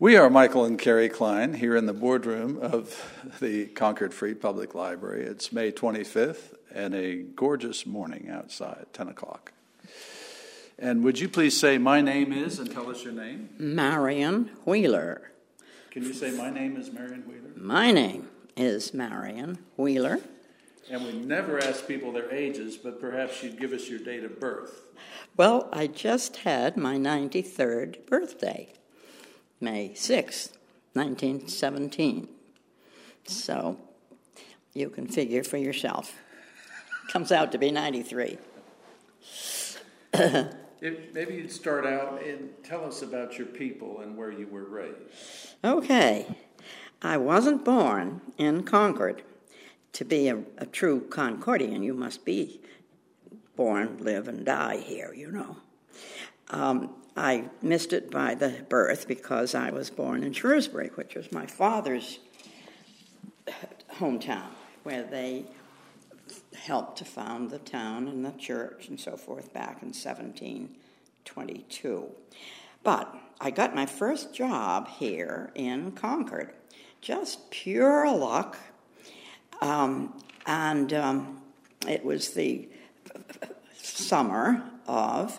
We are Michael and Carrie Klein here in the boardroom of the Concord Free Public Library. It's May 25th and a gorgeous morning outside, 10 o'clock. And would you please say, my name is, and tell us your name? Marion Wheeler. Can you say, my name is Marion Wheeler? My name is Marion Wheeler. And we never ask people their ages, but perhaps you'd give us your date of birth. Well, I just had my 93rd birthday, May 6th, 1917. So you can figure for yourself. Comes out to be 93. Maybe you'd start out and tell us about your people and where you were raised. Okay. I wasn't born in Concord. To be a true Concordian, you must be born, live, and die here, you know. I missed it by the birth because I was born in Shrewsbury, which was my father's hometown, where they helped to found the town and the church and so forth back in 1722. But I got my first job here in Concord, just pure luck, and it was the summer of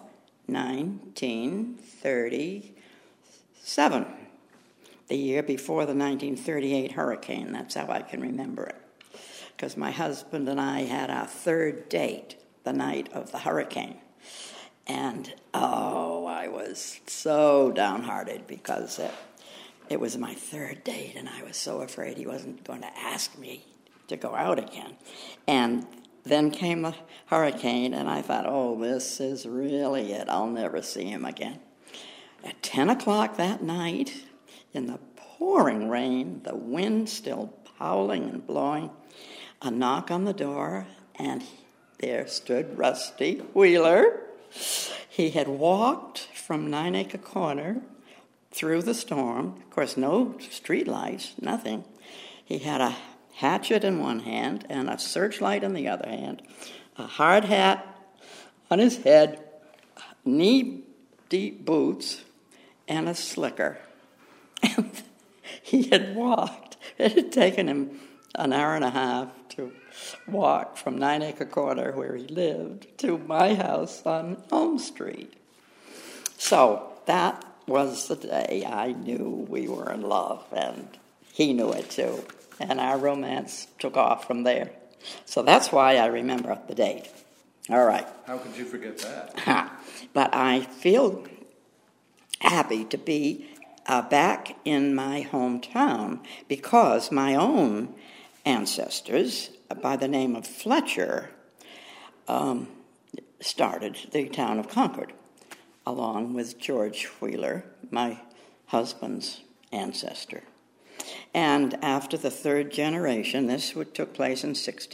1937, the year before the 1938 hurricane. That's how I can remember it, because my husband and I had our third date the night of the hurricane. And, I was so downhearted because it was my third date, and I was so afraid he wasn't going to ask me to go out again. And then came the hurricane, and I thought, this is really it. I'll never see him again. At 10 o'clock that night, in the pouring rain, the wind still howling and blowing, a knock on the door, and there stood Rusty Wheeler. He had walked from Nine Acre Corner through the storm. Of course, no street lights, nothing. He had a hatchet in one hand and a searchlight in the other hand, a hard hat on his head, knee-deep boots, and a slicker. And he had walked. It had taken him an hour and a half to walk from Nine Acre Corner, where he lived, to my house on Elm Street. So that was the day I knew we were in love, and he knew it too. And our romance took off from there. So that's why I remember the date. All right. How could you forget that? But I feel happy to be back in my hometown because my own ancestors, by the name of Fletcher, started the town of Concord, along with George Wheeler, my husband's ancestor. And after the third generation, this took place in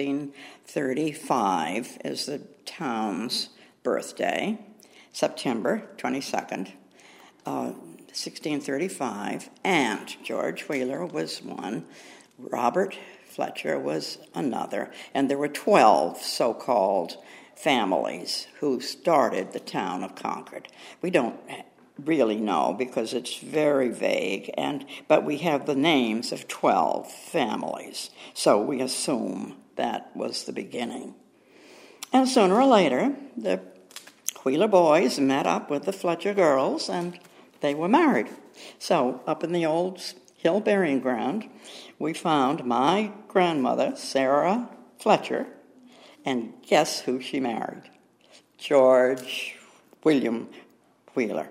1635, is the town's birthday, September 22nd, 1635, and George Wheeler was one, Robert Fletcher was another, and there were 12 so-called families who started the town of Concord. We don't really know because it's very vague, but we have the names of 12 families, so we assume that was the beginning. And sooner or later, the Wheeler boys met up with the Fletcher girls, and they were married. So up in the old hill burying ground, we found my grandmother, Sarah Fletcher, and guess who she married? George William Wheeler.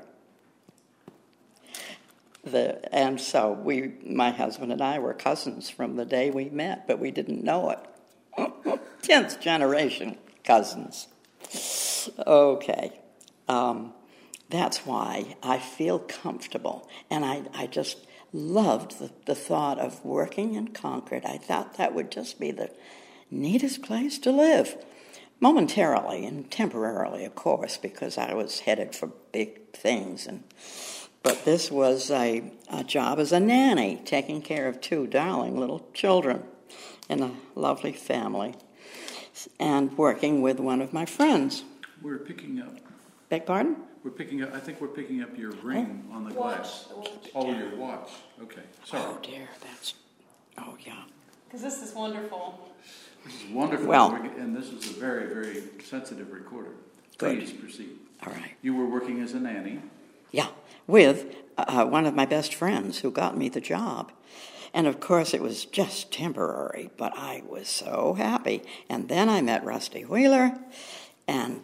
And so my husband and I were cousins from the day we met, but we didn't know it. 10th generation cousins. Okay. That's why I feel comfortable. And I just loved the thought of working in Concord. I thought that would just be the neatest place to live. Momentarily and temporarily, of course, because I was headed for big things. But this was a job as a nanny, taking care of 2 darling little children in a lovely family, and working with one of my friends. We're picking up. Beg pardon? I think we're picking up your ring on the glass. Your watch. watch. Okay, sorry. Oh, dear, yeah. Because this is wonderful. This is wonderful, Well, and this is a very, very sensitive recorder. Good. Please proceed. All right. You were working as a nanny. Yeah, with one of my best friends who got me the job. And of course, it was just temporary, but I was so happy. And then I met Rusty Wheeler, and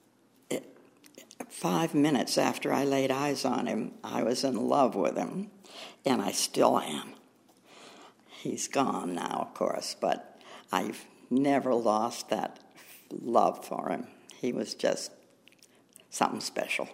5 minutes after I laid eyes on him, I was in love with him, and I still am. He's gone now, of course, but I've never lost that love for him. He was just something special.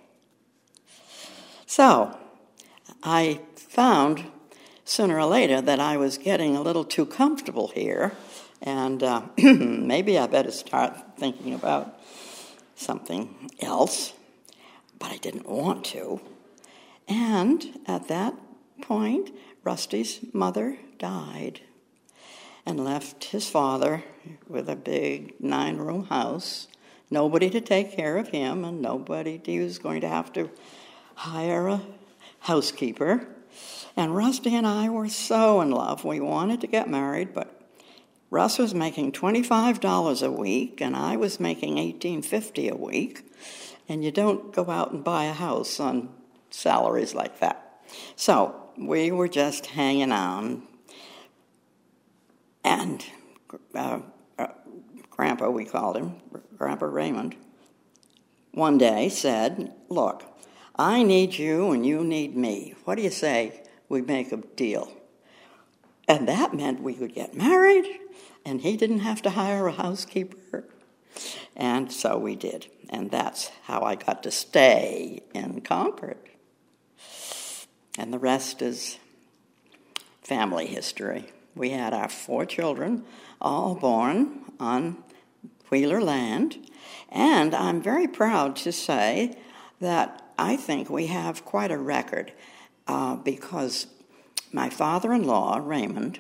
So I found sooner or later that I was getting a little too comfortable here, and maybe I better start thinking about something else, but I didn't want to. And at that point, Rusty's mother died and left his father with a big 9-room house, nobody to take care of him, and he was going to have to hire a housekeeper. And Rusty and I were so in love. We wanted to get married, but Russ was making $25 a week, and I was making $18.50 a week. And you don't go out and buy a house on salaries like that. So we were just hanging on. And Grandpa, we called him, Grandpa Raymond, one day said, "Look, I need you and you need me. What do you say we make a deal?" And that meant we could get married, and he didn't have to hire a housekeeper. And so we did. And that's how I got to stay in Concord. And the rest is family history. We had our 4 children, all born on Wheeler land. And I'm very proud to say that I think we have quite a record because my father-in-law, Raymond,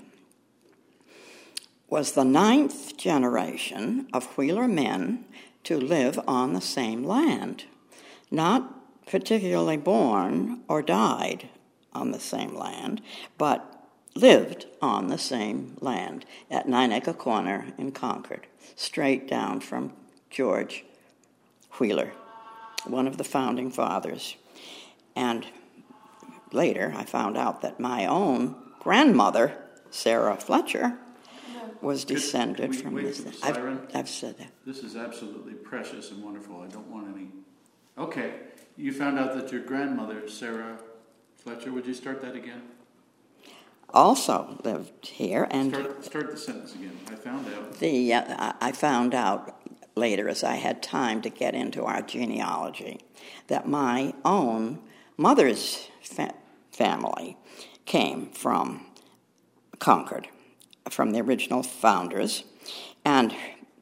was the 9th generation of Wheeler men to live on the same land, not particularly born or died on the same land, but lived on the same land at 9 Acre Corner in Concord, straight down from George Wheeler, one of the founding fathers. And later I found out that my own grandmother, Sarah Fletcher, was descended from this. I've said that. This is absolutely precious and wonderful. I don't want any... Okay, you found out that your grandmother, Sarah Fletcher, would you start that again? Also lived here, and start the sentence again. I found out. I found out later, as I had time to get into our genealogy, that my own mother's family came from Concord, from the original founders, and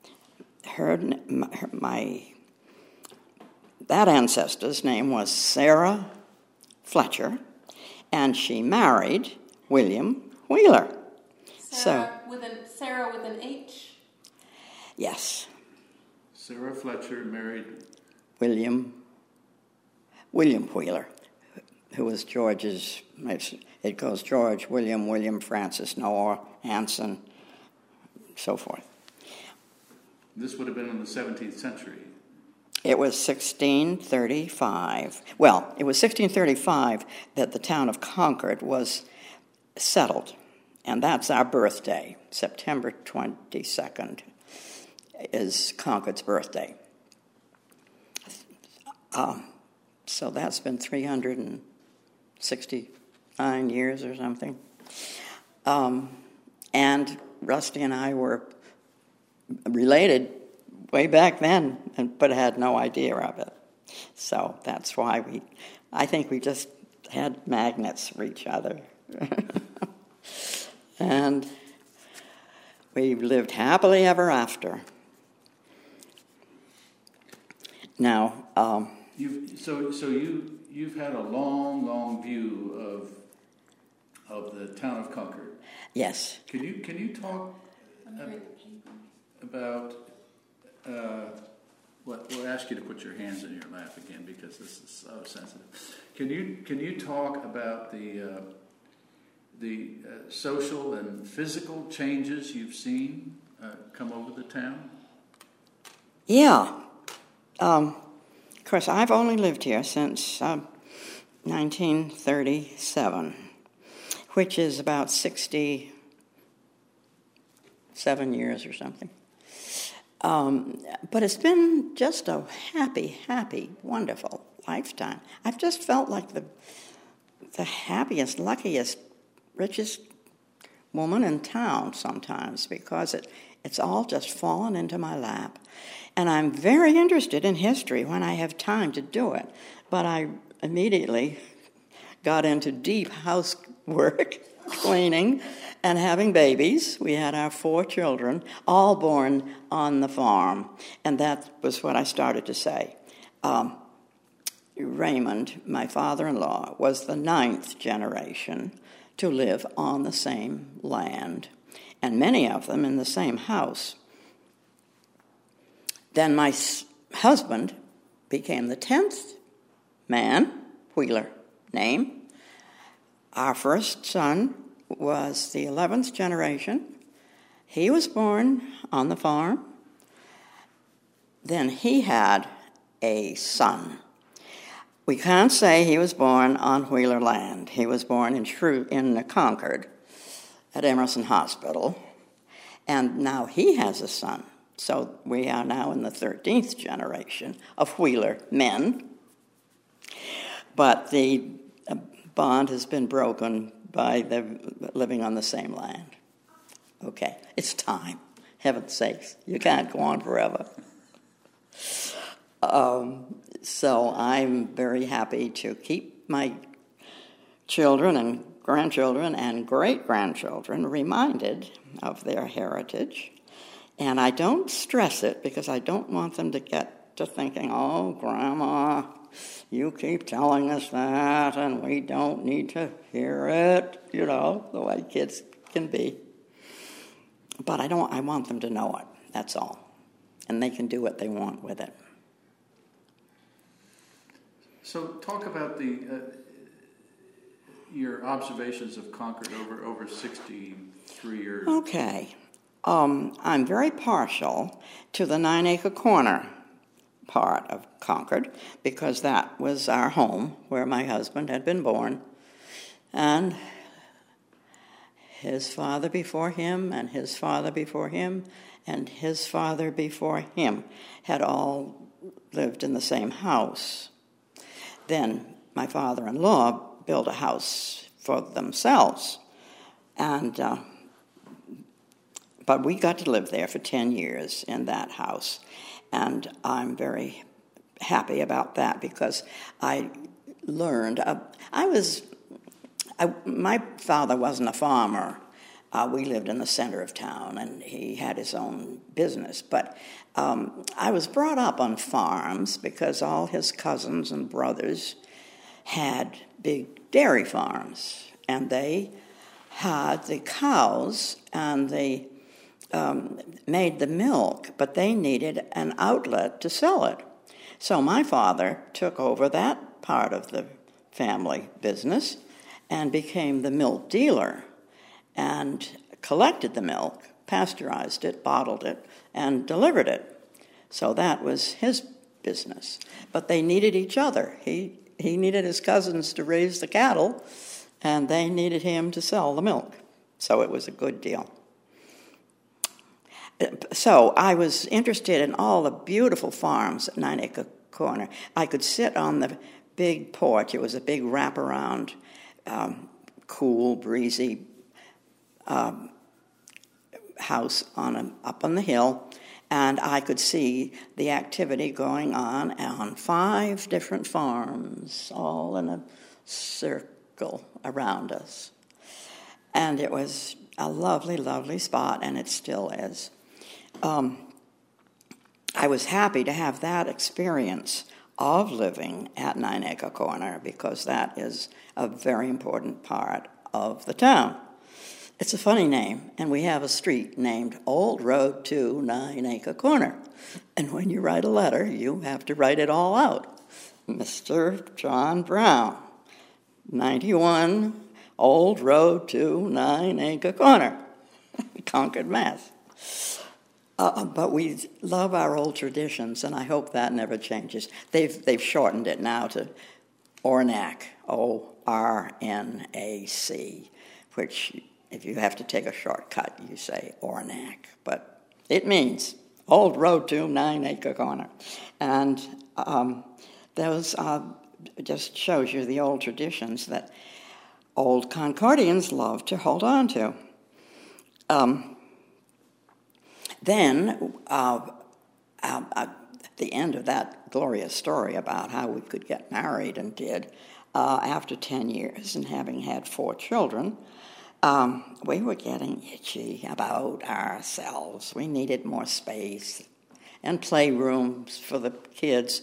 that ancestor's name was Sarah Fletcher, and she married William Wheeler. Sarah with an H? Yes. Sarah Fletcher married William Wheeler, who was George's, it goes George, William, Francis, Noah, Anson, so forth. This would have been in the 17th century. It was 1635. Well, it was 1635 that the town of Concord was settled, and that's our birthday. September 22nd is Concord's birthday. So that's been 369 years or something. And Rusty and I were related way back then, but had no idea of it. So that's why I think we just had magnets for each other. And we lived happily ever after. Now, you've had a long view of the town of Concord. Yes. Can you talk about we'll ask you to put your hands in your lap again because this is so sensitive. Can you talk about the the social and physical changes you've seen come over the town? Yeah. Of course, I've only lived here since 1937, which is about 67 years or something. But it's been just a happy, wonderful lifetime. I've just felt like the happiest, luckiest, richest woman in town sometimes, because it's all just fallen into my lap. And I'm very interested in history when I have time to do it. But I immediately got into deep housework, cleaning, and having babies. We had our 4 children, all born on the farm. And that was what I started to say. Raymond, my father-in-law, was the 9th generation to live on the same land, and many of them in the same house. Then my husband became the 10th man, Wheeler name. Our first son was the 11th generation. He was born on the farm. Then he had a son. We can't say he was born on Wheeler land. He was born in Concord at Emerson Hospital, and now he has a son. So we are now in the 13th generation of Wheeler men. But the bond has been broken by living on the same land. Okay, it's time. Heaven's sakes, you can't go on forever. So I'm very happy to keep my children and grandchildren and great-grandchildren reminded of their heritage. And I don't stress it because I don't want them to get to thinking, oh, Grandma, you keep telling us that and we don't need to hear it, the way kids can be. But I want them to know it, that's all. And they can do what they want with it. So talk about your observations of Concord over 63 years. Okay. I'm very partial to the 9 Acre Corner part of Concord because that was our home where my husband had been born. And his father before him and his father before him and his father before him had all lived in the same house. Then my father-in-law built a house for themselves, but we got to live there for 10 years in that house, and I'm very happy about that because I learned. My father wasn't a farmer. We lived in the center of town, and he had his own business. But I was brought up on farms because all his cousins and brothers had big dairy farms, and they had the cows, and they made the milk, but they needed an outlet to sell it. So my father took over that part of the family business and became the milk dealer and collected the milk, pasteurized it, bottled it, and delivered it. So that was his business. But they needed each other. He needed his cousins to raise the cattle, and they needed him to sell the milk. So it was a good deal. So I was interested in all the beautiful farms at 9 Acre Corner. I could sit on the big porch. It was a big wraparound, cool, breezy house up on the hill, and I could see the activity going on 5 different farms, all in a circle around us. And it was a lovely, lovely spot, and it still is. I was happy to have that experience of living at 9 Acre Corner because that is a very important part of the town. It's a funny name, and we have a street named Old Road to 9 Acre Corner. And when you write a letter, you have to write it all out. Mr. John Brown, 91 Old Road to 9 Acre Corner, Concord, Mass. But we love our old traditions, and I hope that never changes. They've shortened it now to Ornac, O-R-N-A-C, which if you have to take a shortcut, you say Ornac. But it means Old Road to 9 Acre Corner. And those just shows you the old traditions that old Concordians love to hold on to. Then, at the end of that glorious story about how we could get married and did, after 10 years and having had 4 children, we were getting itchy about ourselves. We needed more space and playrooms for the kids.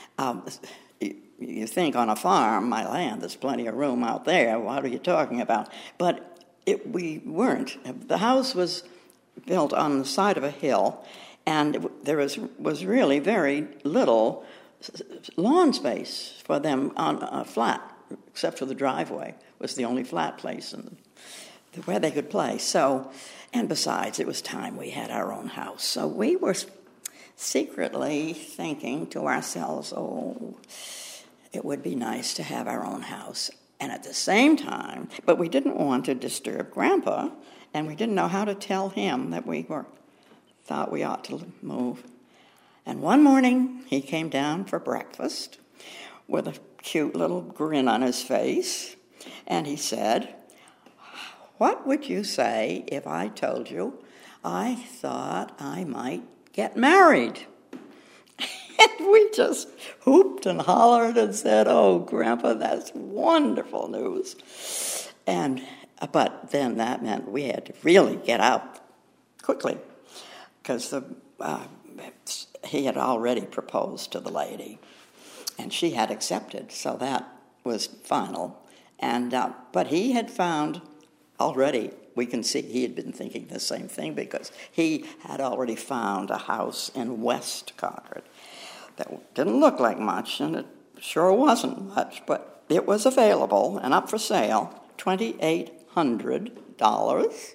You think on a farm, my land, there's plenty of room out there. What are you talking about? But we weren't. The house was built on the side of a hill, and there was really very little lawn space for them on a flat, except for the driveway was the only flat place where they could play. So, and besides, it was time we had our own house. So we were secretly thinking to ourselves, oh, it would be nice to have our own house. And at the same time, but we didn't want to disturb Grandpa, and we didn't know how to tell him that we thought we ought to move. And one morning, he came down for breakfast with a cute little grin on his face, and he said, "What would you say if I told you I thought I might get married?" And we just whooped and hollered and said, "Oh, Grandpa, that's wonderful news." But then that meant we had to really get out quickly, because he had already proposed to the lady, and she had accepted, so that was final. But he had found already, we can see he had been thinking the same thing, because he had already found a house in West Concord that didn't look like much, and it sure wasn't much, but it was available and up for sale, $2,800.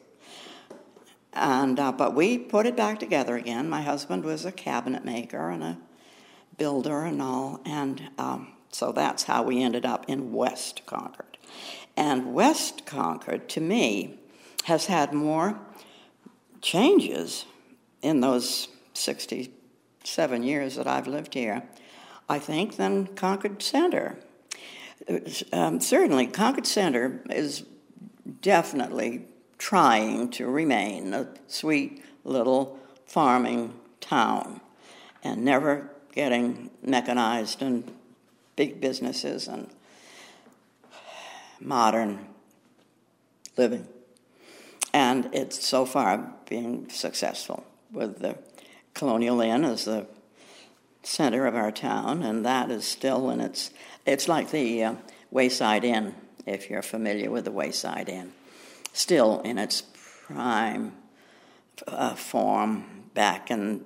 But we put it back together again. My husband was a cabinet maker and a builder and all, and so that's how we ended up in West Concord. And West Concord, to me, has had more changes in those 67 years that I've lived here, I think, than Concord Center. Certainly, Concord Center is definitely trying to remain a sweet little farming town and never getting mechanized and big businesses and modern living. And it's so far being successful, with the Colonial Inn as the center of our town, and that is still in it's like the Wayside Inn, if you're familiar with the Wayside Inn, still in its prime form back in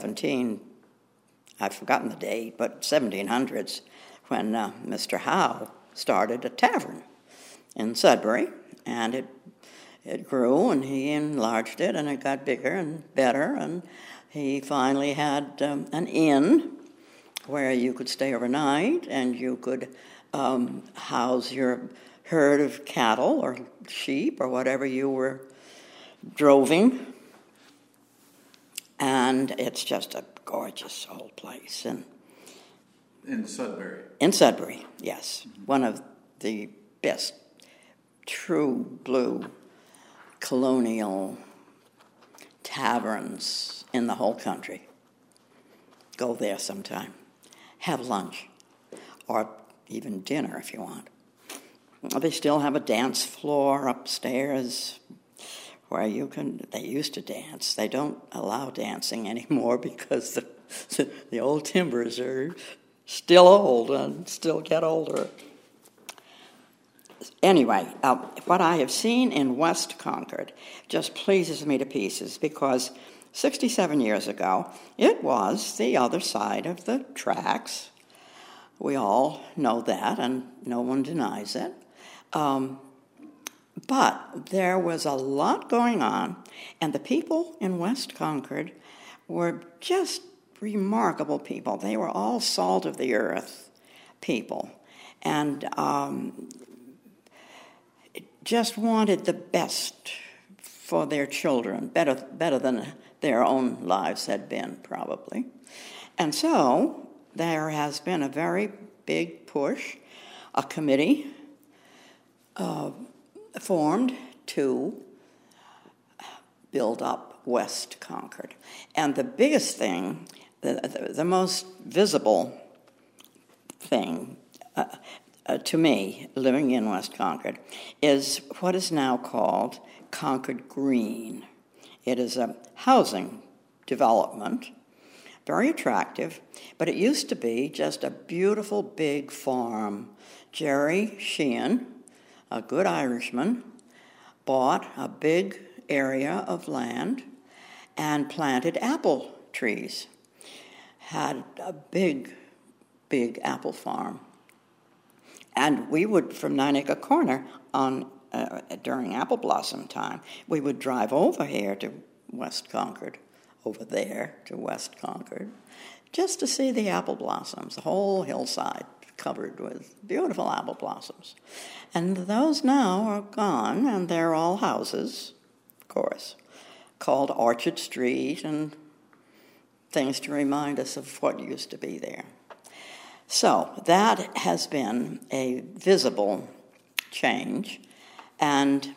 I've forgotten the date, but 1700s, when Mr. Howe started a tavern in Sudbury, and it grew, and he enlarged it, and it got bigger and better, and he finally had an inn where you could stay overnight, and you could house your herd of cattle or sheep or whatever you were droving. And it's just a gorgeous old place. And in Sudbury? In Sudbury, yes. Mm-hmm. One of the best true blue colonial taverns in the whole country. Go there sometime. Have lunch, or even dinner if you want. They still have a dance floor upstairs where they used to dance. They don't allow dancing anymore because the old timbers are still old and still get older. Anyway, what I have seen in West Concord just pleases me to pieces, because 67 years ago, it was the other side of the tracks. We all know that, and no one denies it. But there was a lot going on, and the people in West Concord were just remarkable people. They were all salt of the earth people, and just wanted the best for their children, better than their own lives had been, probably. And so there has been a very big push, a committee formed to build up West Concord. And the biggest thing, the most visible thing to me, living in West Concord, is what is now called Concord Green. It is a housing development, very attractive, but it used to be just a beautiful big farm. Jerry Sheehan, a good Irishman, bought a big area of land and planted apple trees. Had a big, big apple farm. And we would, from Nine Acre Corner, during apple blossom time, we would drive over here to West Concord, over there to West Concord, just to see the apple blossoms, the whole hillside covered with beautiful apple blossoms. And those now are gone, and they're all houses, of course, called Orchard Street, and things to remind us of what used to be there. So that has been a visible change, and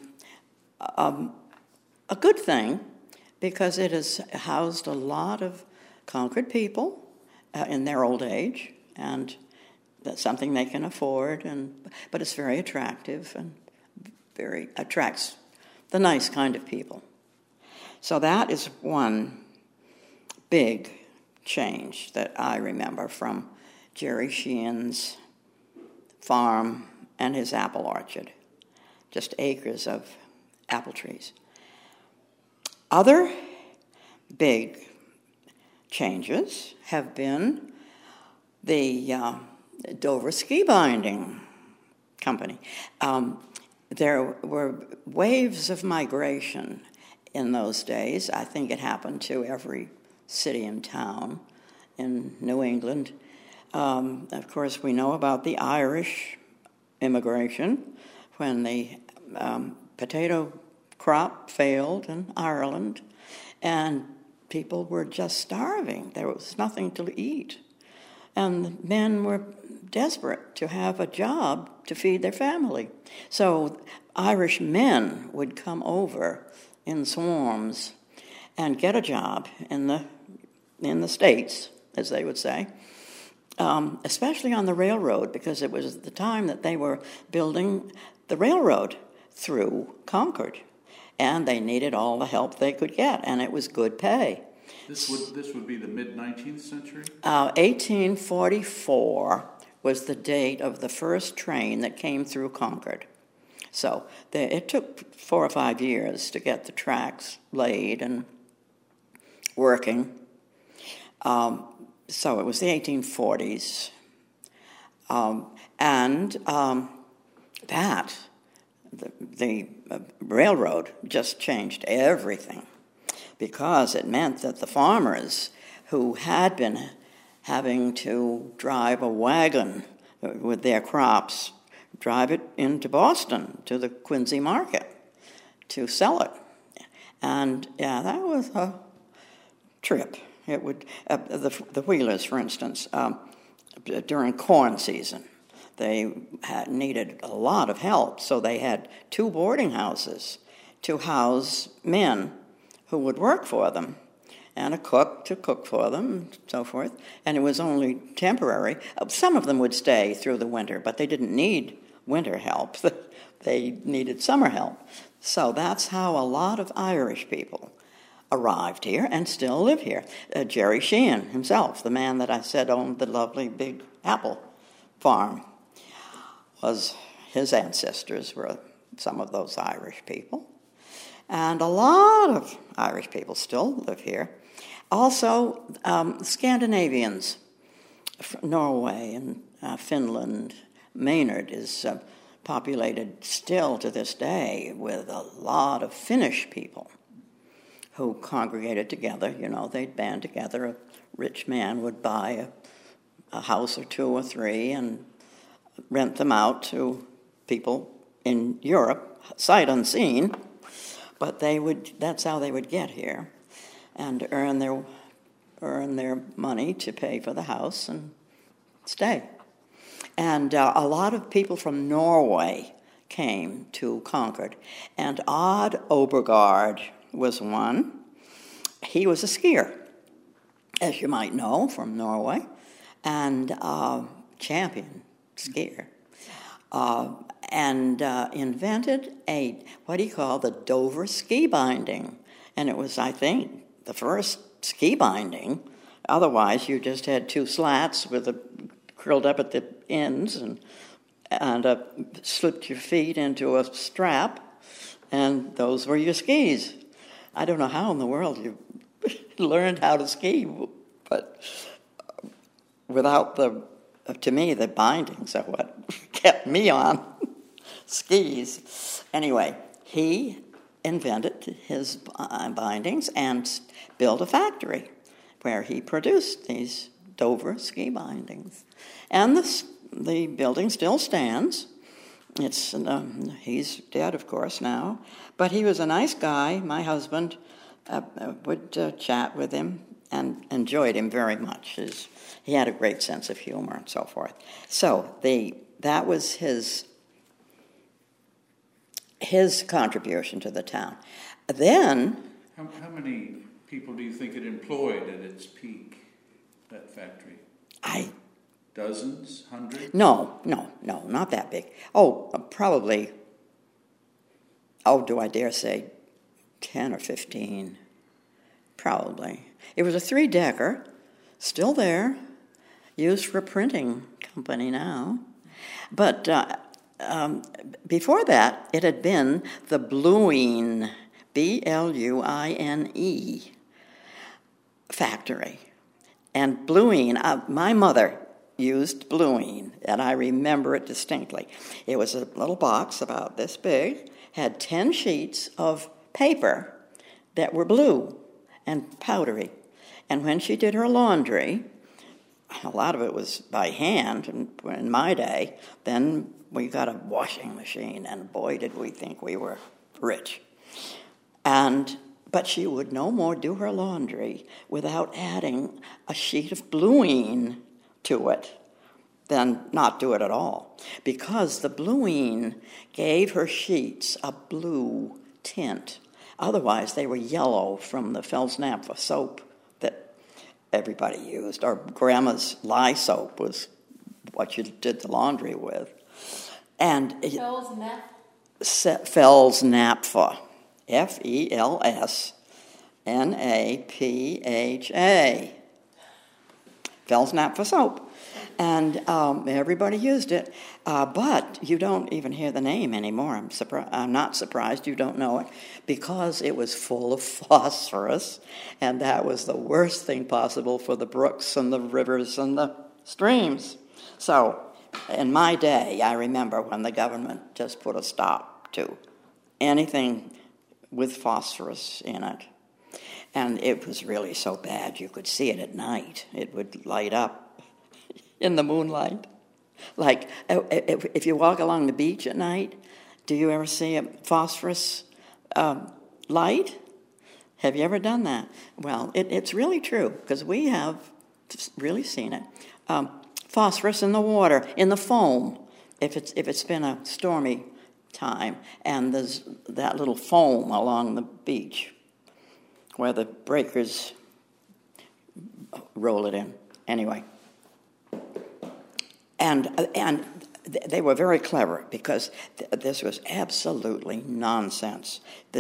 a good thing, because it has housed a lot of Concord people in their old age, and that's something they can afford, but it's very attractive and very attracts the nice kind of people. So that is one big change that I remember from Jerry Sheehan's farm and his apple orchard, just acres of apple trees. Other big changes have been the Dover Ski Binding Company. There were waves of migration in those days. I think it happened to every city and town in New England. Of course, we know about the Irish immigration when the potato crop failed in Ireland, and people were just starving. There was nothing to eat. And men were desperate to have a job to feed their family. So Irish men would come over in swarms and get a job in the States, as they would say, especially on the railroad, because it was the time that they were building the railroad through Concord, and they needed all the help they could get, and it was good pay. This would be the mid-19th century? 1844 was the date of the first train that came through Concord. So it took 4 or 5 years to get the tracks laid and working. So it was the 1840s. The railroad just changed everything, because it meant that the farmers who had been having to drive a wagon with their crops, drive it into Boston to the Quincy market to sell it. And yeah, that was a trip. It would the Wheelers, for instance, during corn season, they needed a lot of help, so they had 2 boarding houses to house men who would work for them, and a cook to cook for them, and so forth. And it was only temporary. Some of them would stay through the winter, but they didn't need winter help. They needed summer help. So that's how a lot of Irish people arrived here and still live here. Jerry Sheehan himself, the man that I said owned the lovely big apple farm, his ancestors were some of those Irish people. And a lot of Irish people still live here. Also, Scandinavians, Norway and Finland. Maynard is populated still to this day with a lot of Finnish people who congregated together. You know, they'd band together. A rich man would buy a house or two or three and rent them out to people in Europe, sight unseen, but that's how they would get here and earn their money to pay for the house and stay. And a lot of people from Norway came to Concord, and Odd Obergard was one. He was a skier, as you might know, from Norway, and champion skier, and invented what he called the Dover ski binding. And it was, I think, the first ski binding. Otherwise, you just had two slats curled up at the ends and slipped your feet into a strap, and those were your skis. I don't know how in the world you learned how to ski, but without to me, the bindings are what kept me on skis. Anyway, he invented his bindings and built a factory where he produced these Dover ski bindings. And the building still stands. He's dead, of course, now. But he was a nice guy. My husband would chat with him and enjoyed him very much. He had a great sense of humor and so forth. So that was his contribution to the town. Then... How many people do you think it employed at its peak, that factory? Dozens? Hundreds? No, not that big. Probably, do I dare say 10 or 15? Probably. It was a 3-decker, still there, used for a printing company now. But before that, it had been the Bluine, Bluine factory. And Bluine, my mother used Bluine, and I remember it distinctly. It was a little box about this big, had 10 sheets of paper that were blue and powdery. And when she did her laundry, a lot of it was by hand in my day, then we got a washing machine, and boy, did we think we were rich. But she would no more do her laundry without adding a sheet of Bluine to it than not do it at all, because the Bluine gave her sheets a blue tint. Otherwise, they were yellow from the Fels-Naptha soap that everybody used, or Grandma's lye soap was what you did the laundry with. And Fels-Naptha, Felsnapha, Fels-Naptha soap. And everybody used it, but you don't even hear the name anymore. I'm not surprised you don't know it, because it was full of phosphorus, and that was the worst thing possible for the brooks and the rivers and the streams. So, in my day, I remember when the government just put a stop to anything with phosphorus in it. And it was really so bad you could see it at night. It would light up in the moonlight. Like, if you walk along the beach at night, do you ever see a phosphorus light? Have you ever done that? Well, it's really true, because we have really seen it. Phosphorus in the water, in the foam, if it's been a stormy time, and there's that little foam along the beach where the breakers roll it in. Anyway. And they were very clever, because this was absolutely nonsense.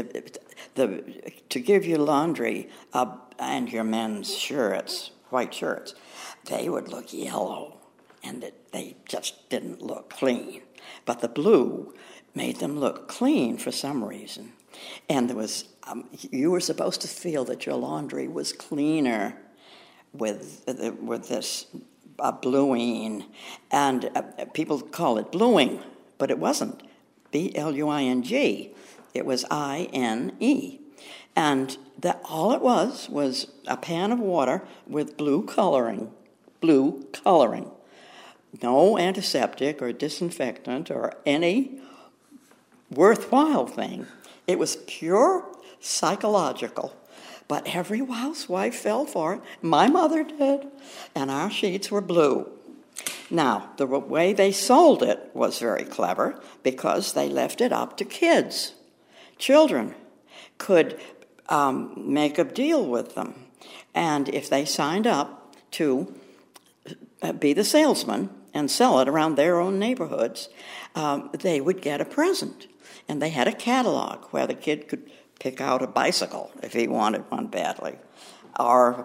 To give you laundry and your men's shirts, white shirts, they would look yellow, and they just didn't look clean. But the blue made them look clean for some reason. And there was you were supposed to feel that your laundry was cleaner with this bluing, and people call it bluing, but it wasn't B-L-U-I-N-G. It was I-N-E. And that all it was a pan of water with blue coloring. Blue coloring. No antiseptic or disinfectant or any worthwhile thing. It was pure psychological. But every housewife fell for it. My mother did. And our sheets were blue. Now, the way they sold it was very clever because they left it up to kids. Children could make a deal with them. And if they signed up to be the salesman and sell it around their own neighborhoods, they would get a present. And they had a catalog where the kid could pick out a bicycle if he wanted one badly, or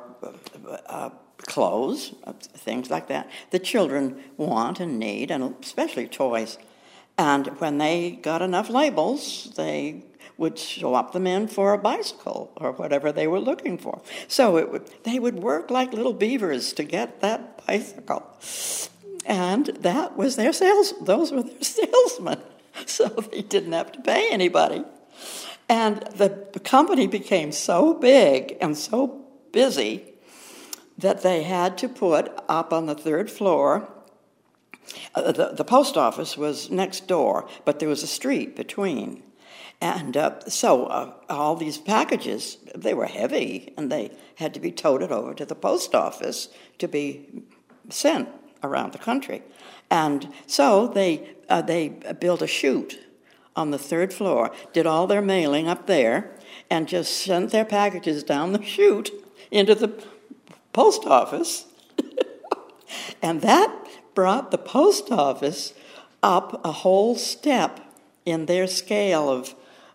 clothes, things like that. The children want and need, and especially toys. And when they got enough labels, they would swap them in for a bicycle or whatever they were looking for. So they would work like little beavers to get that bicycle. And that was their those were their salesmen. So they didn't have to pay anybody. And the company became so big and so busy that they had to put up on the third floor. The post office was next door, but there was a street between. And so all these packages, they were heavy, and they had to be toted over to the post office to be sent around the country. And so they built a chute on the third floor, did all their mailing up there, and just sent their packages down the chute into the post office. And that brought the post office up a whole step in their scale of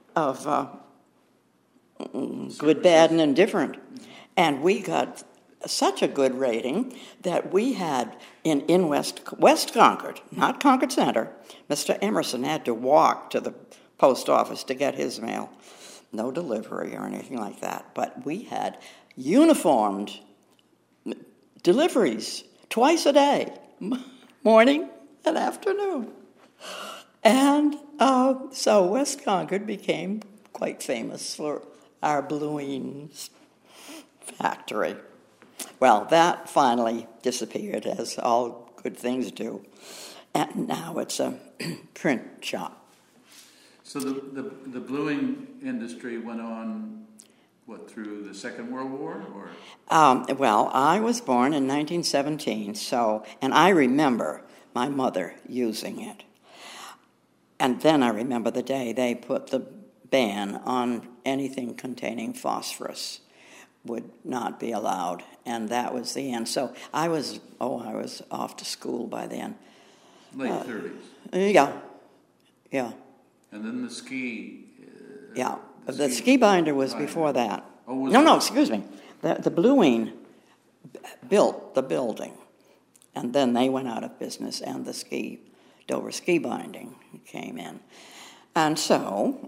good, bad, and indifferent. And we got such a good rating that we had in West Concord, not Concord Center, Mr. Emerson had to walk to the post office to get his mail. No delivery or anything like that. But we had uniformed deliveries twice a day, morning and afternoon. And so West Concord became quite famous for our bluing factory. Well, that finally disappeared, as all good things do. And now it's a print shop. So the bluing industry went on, through the Second World War? Or? Well, I was born in 1917, and I remember my mother using it. And then I remember the day they put the ban on anything containing phosphorus would not be allowed, and that was the end. So I was off to school by then. Late 30s. Yeah. And then the ski. The ski binder was before that. Oh, no, excuse me. The Bluing built the building, and then they went out of business, and the Dover ski binding came in, and so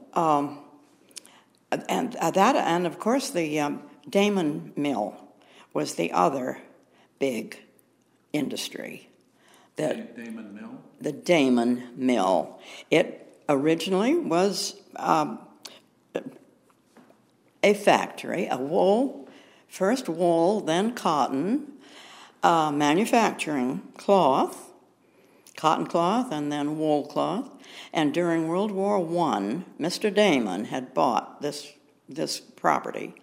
and of course the Damon Mill was the other big industry. Damon Mill? The Damon Mill. It originally was a factory, first wool, then cotton, manufacturing cloth, cotton cloth, and then wool cloth. And during World War I, Mr. Damon had bought this property.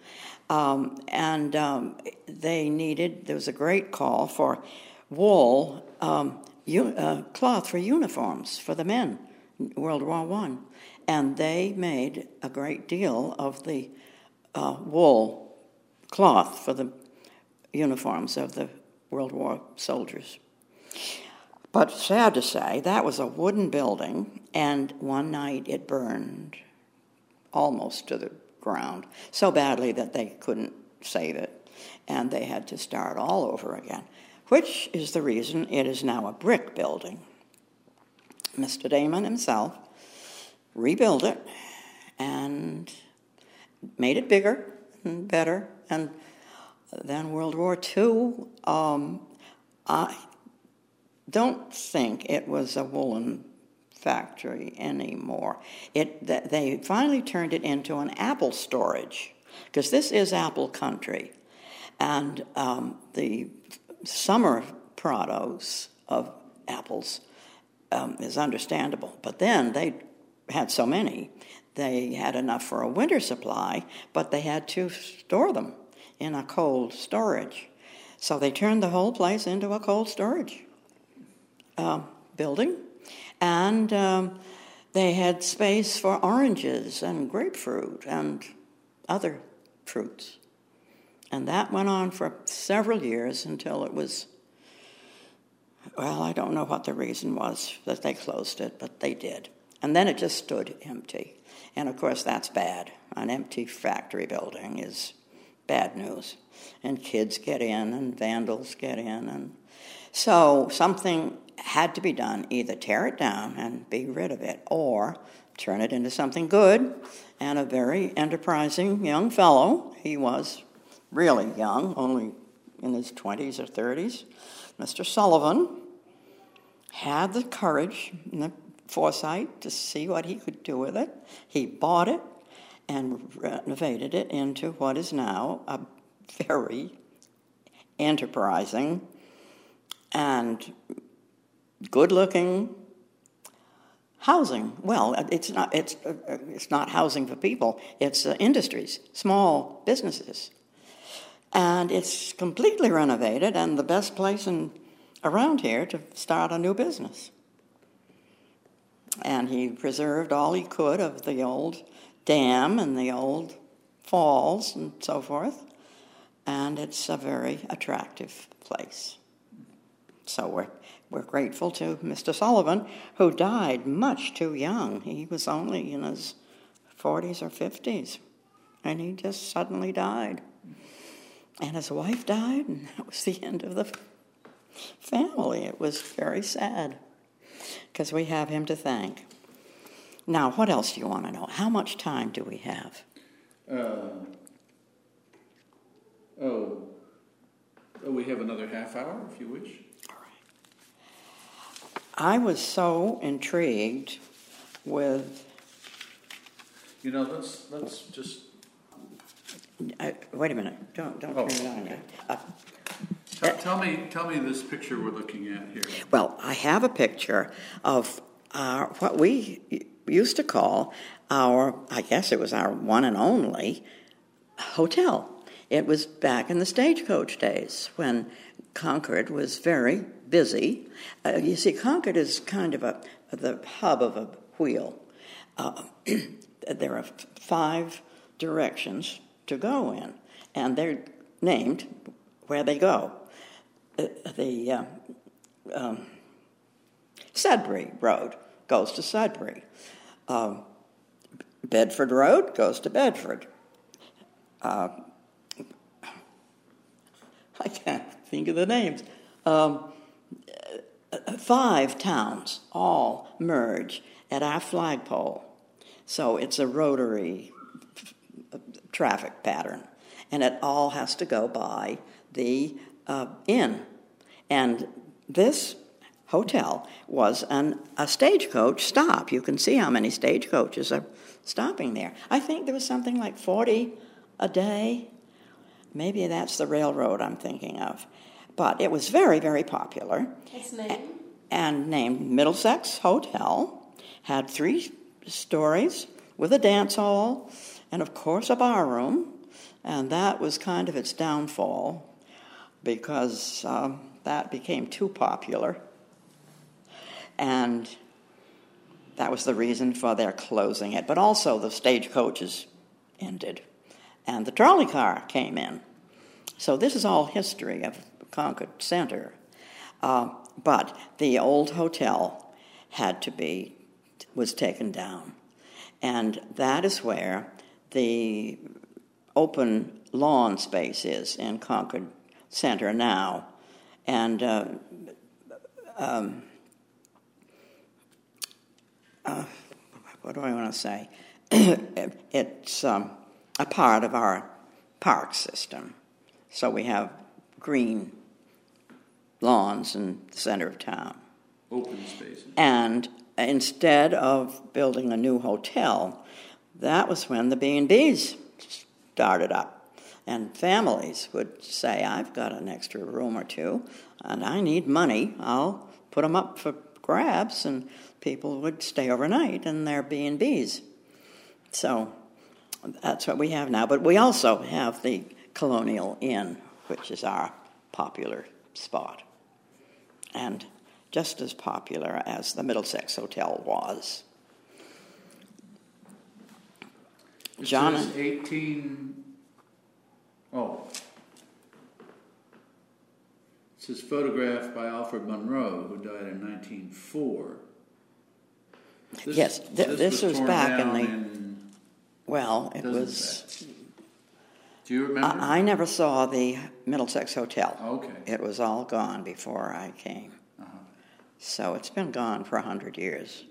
There was a great call for wool cloth for uniforms for the men, World War I. And they made a great deal of the wool cloth for the uniforms of the World War soldiers. But sad to say, that was a wooden building, and one night it burned almost to the ground, so badly that they couldn't save it, and they had to start all over again, which is the reason it is now a brick building. Mr. Damon himself rebuilt it and made it bigger and better, and then World War II, I don't think it was a woolen factory anymore. They finally turned it into an apple storage, because this is apple country. And the summer produce of apples is understandable. But then they had so many, they had enough for a winter supply, but they had to store them in a cold storage. So they turned the whole place into a cold storage building. And they had space for oranges and grapefruit and other fruits. And that went on for several years until it was, well, I don't know what the reason was that they closed it, but they did. And then it just stood empty. And, of course, that's bad. An empty factory building is bad news. And kids get in and vandals get in. And so something had to be done, either tear it down and be rid of it, or turn it into something good. And a very enterprising young fellow, he was really young, only in his 20s or 30s, Mr. Sullivan, had the courage and the foresight to see what he could do with it. He bought it and renovated it into what is now a very enterprising and good-looking housing. Well, it's not housing for people. It's industries, small businesses. And it's completely renovated and the best place around here to start a new business. And he preserved all he could of the old dam and the old falls and so forth. And it's a very attractive place. So we're grateful to Mr. Sullivan, who died much too young. He was only in his 40s or 50s, and he just suddenly died. And his wife died, and that was the end of the family. It was very sad, because we have him to thank. Now, what else do you want to know? How much time do we have? We have another half hour, if you wish. All right. I was so intrigued with... Let's just... wait a minute. Don't turn it on yet. Tell me this picture we're looking at here. Well, I have a picture of what we used to call I guess it was our one and only hotel. It was back in the stagecoach days when Concord was very busy. You see, Concord is kind of the hub of a wheel. There are 5 directions to go in, and they're named where they go. The Sudbury Road goes to Sudbury. Bedford Road goes to Bedford. I can't think of the names. 5 towns all merge at our flagpole. So it's a rotary traffic pattern. And it all has to go by the inn. And this hotel was a stagecoach stop. You can see how many stagecoaches are stopping there. I think there was something like 40 a day. Maybe that's the railroad I'm thinking of. But it was very, very popular. Its name? And named Middlesex Hotel. Had 3 stories with a dance hall and, of course, a bar room. And that was kind of its downfall because that became too popular. And that was the reason for their closing it. But also the stagecoaches ended. And the trolley car came in. So this is all history of Concord Center. But the old hotel was taken down. And that is where the open lawn space is in Concord Center now. And what do I want to say? It's a part of our park system. So we have green lawns in the center of town. Open spaces. And instead of building a new hotel, that was when the B&Bs started up. And families would say, I've got an extra room or two, and I need money. I'll put them up for grabs, and people would stay overnight in their B&Bs. So that's what we have now. But we also have the Colonial Inn, which is our popular spot, and just as popular as the Middlesex Hotel was. It John, says 18. Oh. It says photographed by Alfred Monroe, who died in 1904. This was torn back down in well, it doesn't was. say. Do you remember? I never saw the Middlesex Hotel. Okay. It was all gone before I came. Uh-huh. So it's been gone for 100 years.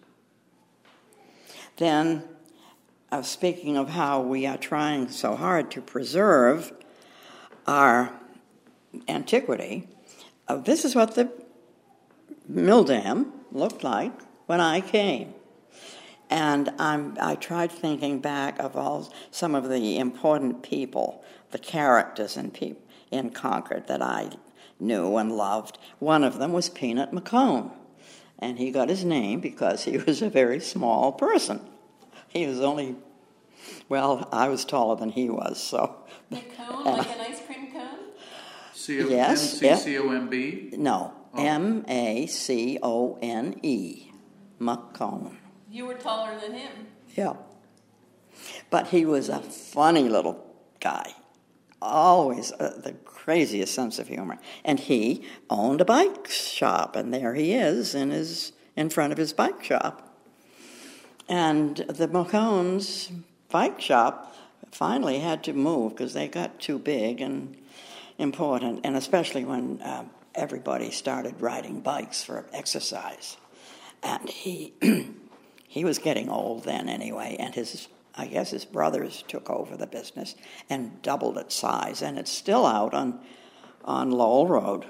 Then, speaking of how we are trying so hard to preserve our antiquity, this is what the mill dam looked like when I came. And I tried thinking back of some of the important people, the characters in Concord that I knew and loved. One of them was Peanut McCone, and he got his name because he was a very small person. He was only, I was taller than he was, so. McCone, like an ice cream cone? Yes. M-C-C-O-M-B? No, Oh. M-A-C-O-N-E, McCone. You were taller than him. Yeah. But he was a funny little guy. Always the craziest sense of humor. And he owned a bike shop, and there he is in front of his bike shop. And the McCones' bike shop finally had to move because they got too big and important, and especially when everybody started riding bikes for exercise. And he he was getting old then anyway, and I guess his brothers took over the business and doubled its size, and it's still out on Lowell Road.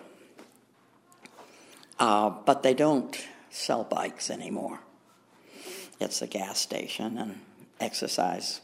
But they don't sell bikes anymore. It's a gas station and exercise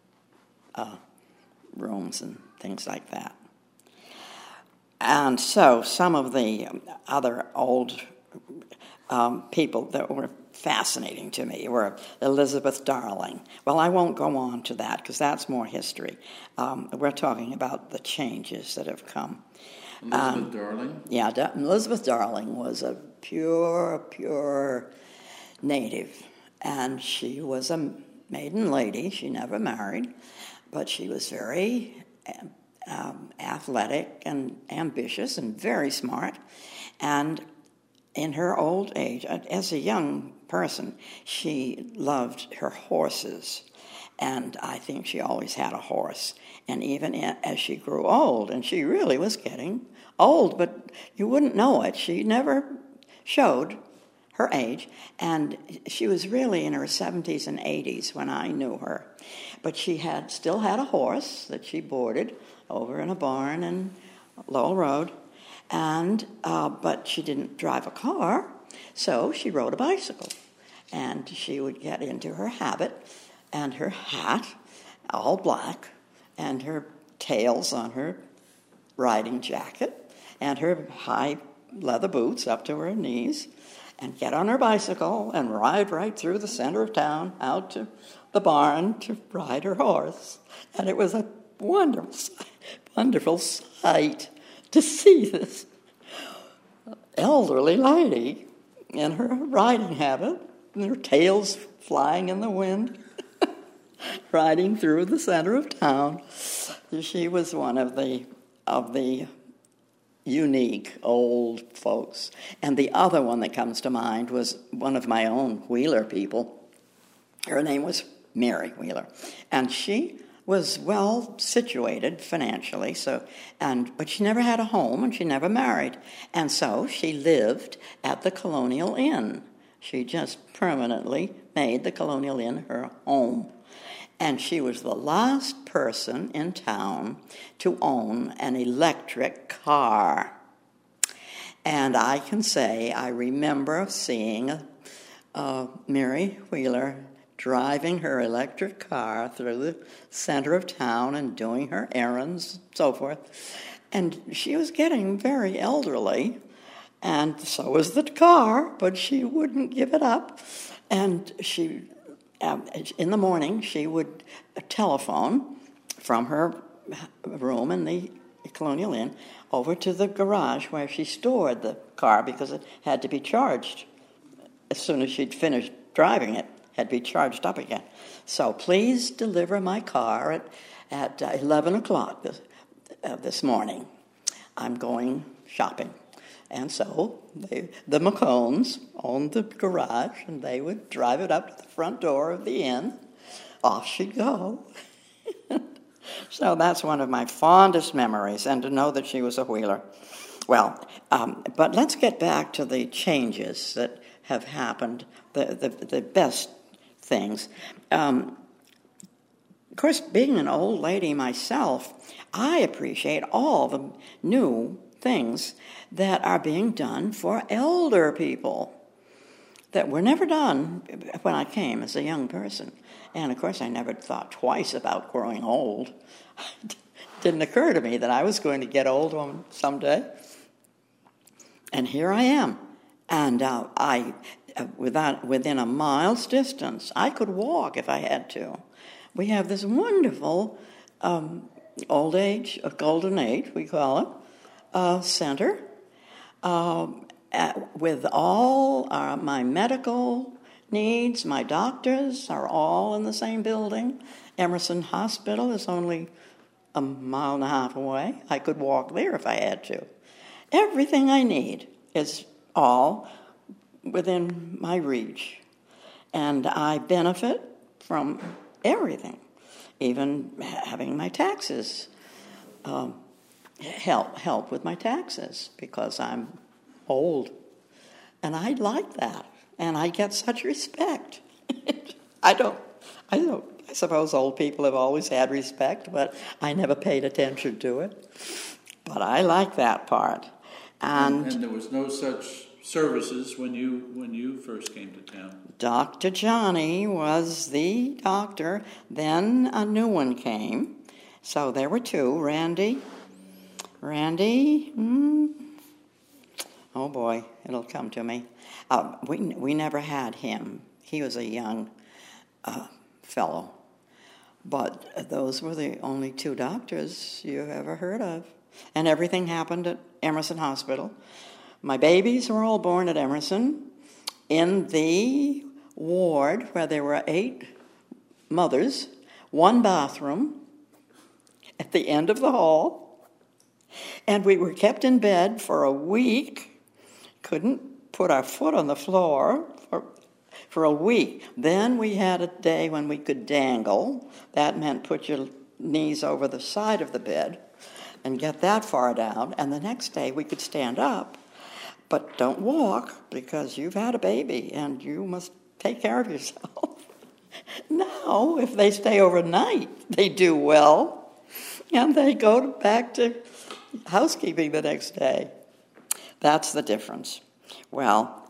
rooms and things like that. And so some of the other old people that were fascinating to me were Elizabeth Darling. Well, I won't go on to that because that's more history. We're talking about the changes that have come. Elizabeth Darling? Yeah, Elizabeth Darling was a pure native, and she was a maiden lady. She never married, but she was very athletic and ambitious and very smart. And in her old age, as a young person, she loved her horses. And I think she always had a horse. And even as she grew old, and she really was getting old, but you wouldn't know it. She never showed her age. And she was really in her 70s and 80s when I knew her. But she still had a horse that she boarded over in a barn in Lowell Road. But she didn't drive a car, so she rode a bicycle. And she would get into her habit and her hat, all black, and her tails on her riding jacket, and her high leather boots up to her knees, and get on her bicycle and ride right through the center of town out to the barn to ride her horse. And it was a wonderful sight to see this elderly lady in her riding habit, and her tails flying in the wind, riding through the center of town. She was one of the unique old folks. And the other one that comes to mind was one of my own Wheeler people. Her name was Mary Wheeler, and she was well situated financially, but she never had a home and she never married. And so she lived at the Colonial Inn. She just permanently made the Colonial Inn her home. And she was the last person in town to own an electric car. And I can say I remember seeing Mary Wheeler driving her electric car through the center of town and doing her errands, so forth. And she was getting very elderly, and so was the car, but she wouldn't give it up. And she, in the morning, she would telephone from her room in the Colonial Inn over to the garage where she stored the car, because it had to be charged as soon as she'd finished driving it. Had to be charged up again. So please deliver my car at 11 o'clock this morning. I'm going shopping. And so the McCones owned the garage, and they would drive it up to the front door of the inn. Off she'd go. So that's one of my fondest memories, and to know that she was a Wheeler. Well, but let's get back to the changes that have happened, the best things. Of course, being an old lady myself, I appreciate all the new things that are being done for elder people that were never done when I came as a young person. And, of course, I never thought twice about growing old. It didn't occur to me that I was going to get old someday. And here I am. And within a mile's distance, I could walk if I had to. We have this wonderful old age, a golden age, we call it, center, with all my medical needs. My doctors are all in the same building. Emerson Hospital is only a mile and a half away. I could walk there if I had to. Everything I need is all within my reach. And I benefit from everything, even having my taxes help with my taxes, because I'm old. And I like that. And I get such respect. I suppose old people have always had respect, but I never paid attention to it. But I like that part. And there was no such services when you first came to town. Dr. Johnny was the doctor. Then a new one came. So there were two. Randy, oh boy, it'll come to me. We never had him. He was a young fellow. But those were the only two doctors you ever heard of. And everything happened at Emerson Hospital. My babies were all born at Emerson in the ward where there were 8 mothers, 1 bathroom at the end of the hall. And we were kept in bed for a week, couldn't put our foot on the floor for a week. Then we had a day when we could dangle. That meant put your knees over the side of the bed and get that far down. And the next day we could stand up. But don't walk, because you've had a baby and you must take care of yourself. Now, if they stay overnight, they do well. And they go back to housekeeping the next day. That's the difference. Well,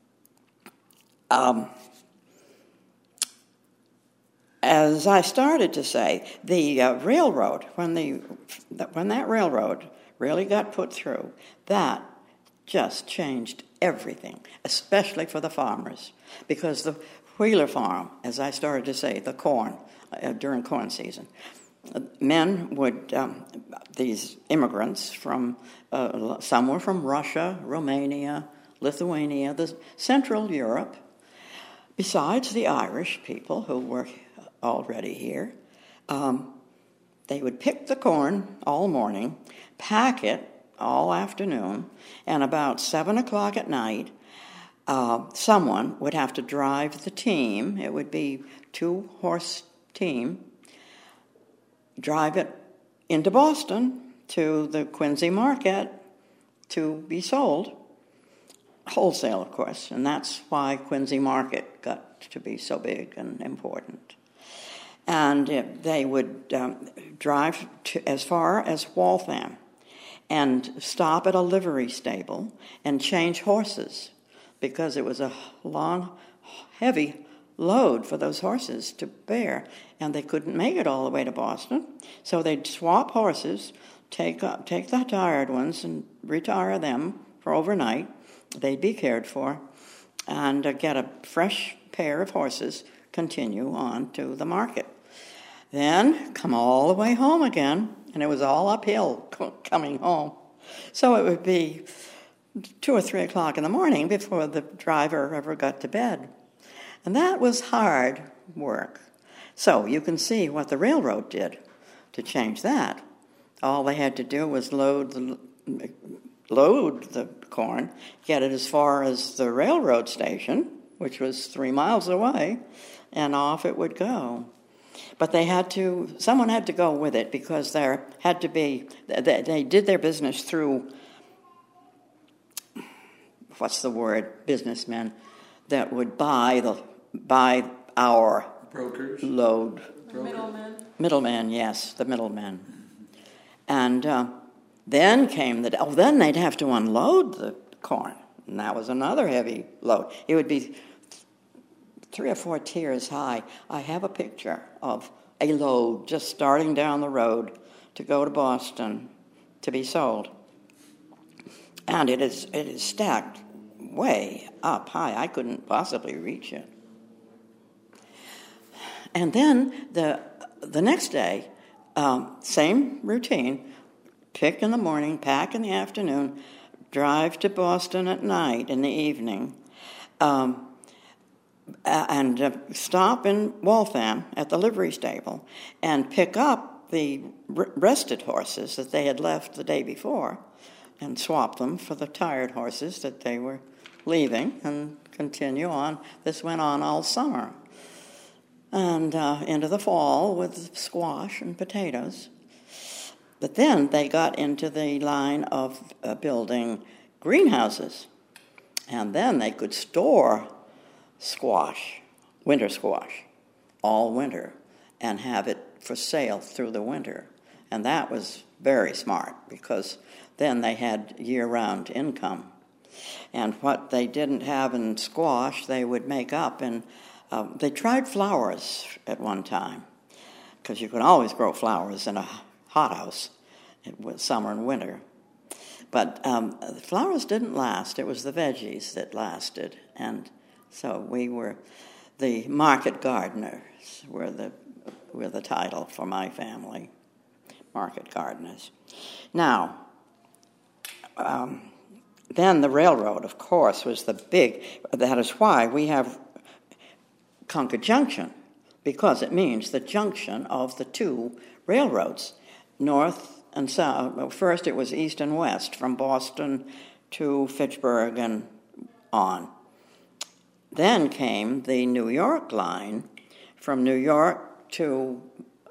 as I started to say, the railroad, when that railroad really got put through, that just changed everything, especially for the farmers, because the Wheeler farm, as I started to say, the corn, during corn season, men would, these immigrants from, some were from Russia, Romania, Lithuania, the Central Europe, besides the Irish people who were already here. They would pick the corn all morning, pack it all afternoon, and about 7 o'clock at night, someone would have to drive the team. It would be 2-horse team. Drive it into Boston to the Quincy market to be sold. Wholesale, of course, and that's why Quincy market got to be so big and important. And they would drive as far as Waltham and stop at a livery stable and change horses, because it was a long heavy load for those horses to bear, and they couldn't make it all the way to Boston. So they'd swap horses, take the tired ones and retire them for overnight. They'd be cared for, and get a fresh pair of horses, continue on to the market. Then come all the way home again, and it was all uphill coming home. So it would be 2 or 3 o'clock in the morning before the driver ever got to bed. And that was hard work. So you can see what the railroad did to change that. All they had to do was load the corn, get it as far as the railroad station, which was 3 miles away, and off it would go. But someone had to go with it, because they did their business through, businessmen that would buy our Brokers? load. Middlemen. Middlemen, yes, the middlemen. And then came then they'd have to unload the corn, and that was another heavy load. It would be 3 or 4 tiers high. I have a picture of a load just starting down the road to go to Boston to be sold. And it is stacked way up high. I couldn't possibly reach it. And then the next day, same routine, pick in the morning, pack in the afternoon, drive to Boston at night in the evening, and stop in Waltham at the livery stable and pick up the rested horses that they had left the day before and swap them for the tired horses that they were leaving, and continue on. This went on all summer and into the fall with squash and potatoes. But then they got into the line of building greenhouses, and then they could store squash, winter squash, all winter, and have it for sale through the winter. And that was very smart, because then they had year-round income. And what they didn't have in squash, they would make up. And they tried flowers at one time, because you could always grow flowers in a hothouse with summer and winter. But the flowers didn't last. It was the veggies that lasted. And so we were the market gardeners, were the title for my family, market gardeners. Now, then the railroad, of course, was that is why we have Concord Junction, because it means the junction of the two railroads, north and south. Well, first it was east and west, from Boston to Fitchburg and on. Then came the New York line, from New York to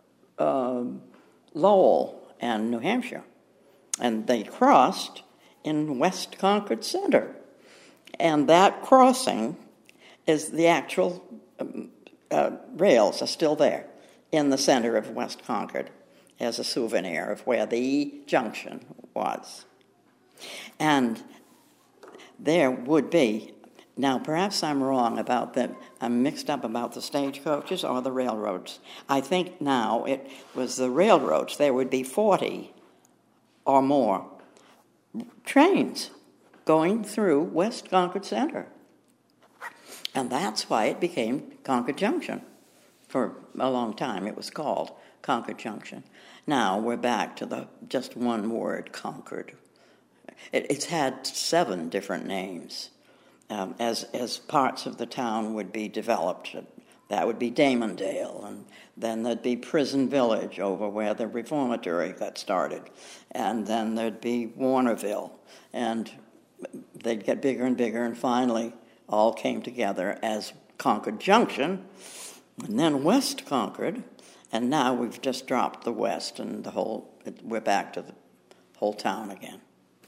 Lowell and New Hampshire. And they crossed in West Concord Center. And that crossing is the actual rails are still there in the center of West Concord as a souvenir of where the junction was. And there would be, now perhaps I'm wrong about that, I'm mixed up about the stagecoaches or the railroads. I think now it was the railroads. There would be 40 or more trains going through West Concord Center. And that's why it became Concord Junction. For a long time it was called Concord Junction. Now we're back to just one word, Concord. It's had 7 different names as parts of the town would be developed. That would be Damondale, and then there'd be Prison Village over where the reformatory got started, and then there'd be Warnerville, and they'd get bigger and bigger, and finally all came together as Concord Junction, and then West Concord, and now we've just dropped the West, and we're back to the whole town again.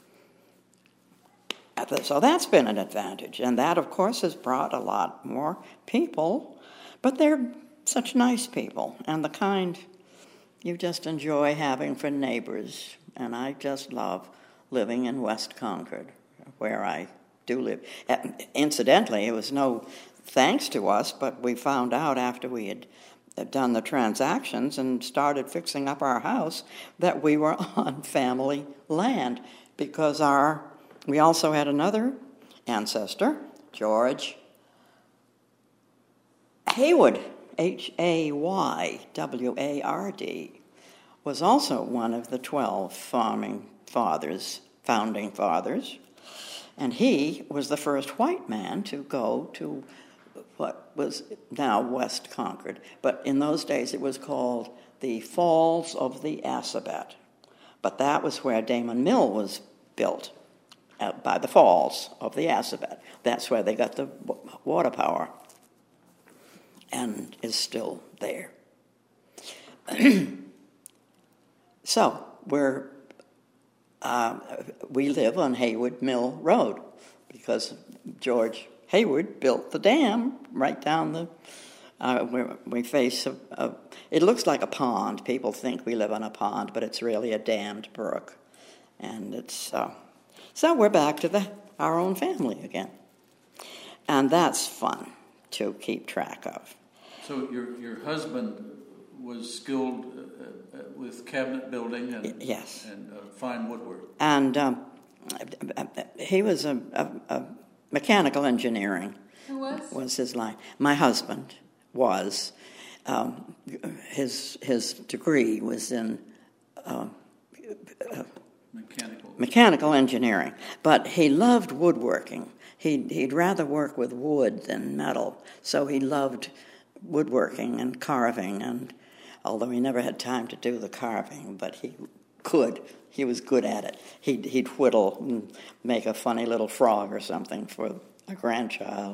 So that's been an advantage, and that, of course, has brought a lot more people, but they're such nice people, and the kind you just enjoy having for neighbors, and I just love living in West Concord, where I do live. Incidentally, it was thanks to us, but we found out after we had done the transactions and started fixing up our house that we were on family land, because we also had another ancestor, George Hayward, Hayward, was also one of the 12 founding fathers, and he was the first white man to go to what was now West Concord, but in those days it was called the Falls of the Assabet. But that was where Damon Mill was built, by the Falls of the Assabet. That's where they got the water power, and is still there. So we live on Hayward Mill Road because George Hayward built the dam right down we face it looks like a pond. People think we live on a pond, but it's really a dammed brook. And it's, so we're back to our own family again. And that's fun to keep track of. So your husband was skilled with cabinet building and, yes, and fine woodwork. And he was a mechanical engineering. Who was? Was his line. My husband was. His degree was in mechanical engineering, but he loved woodworking. He'd rather work with wood than metal, so he loved woodworking and carving, and although he never had time to do the carving, but he could. He was good at it. He'd whittle and make a funny little frog or something for a grandchild.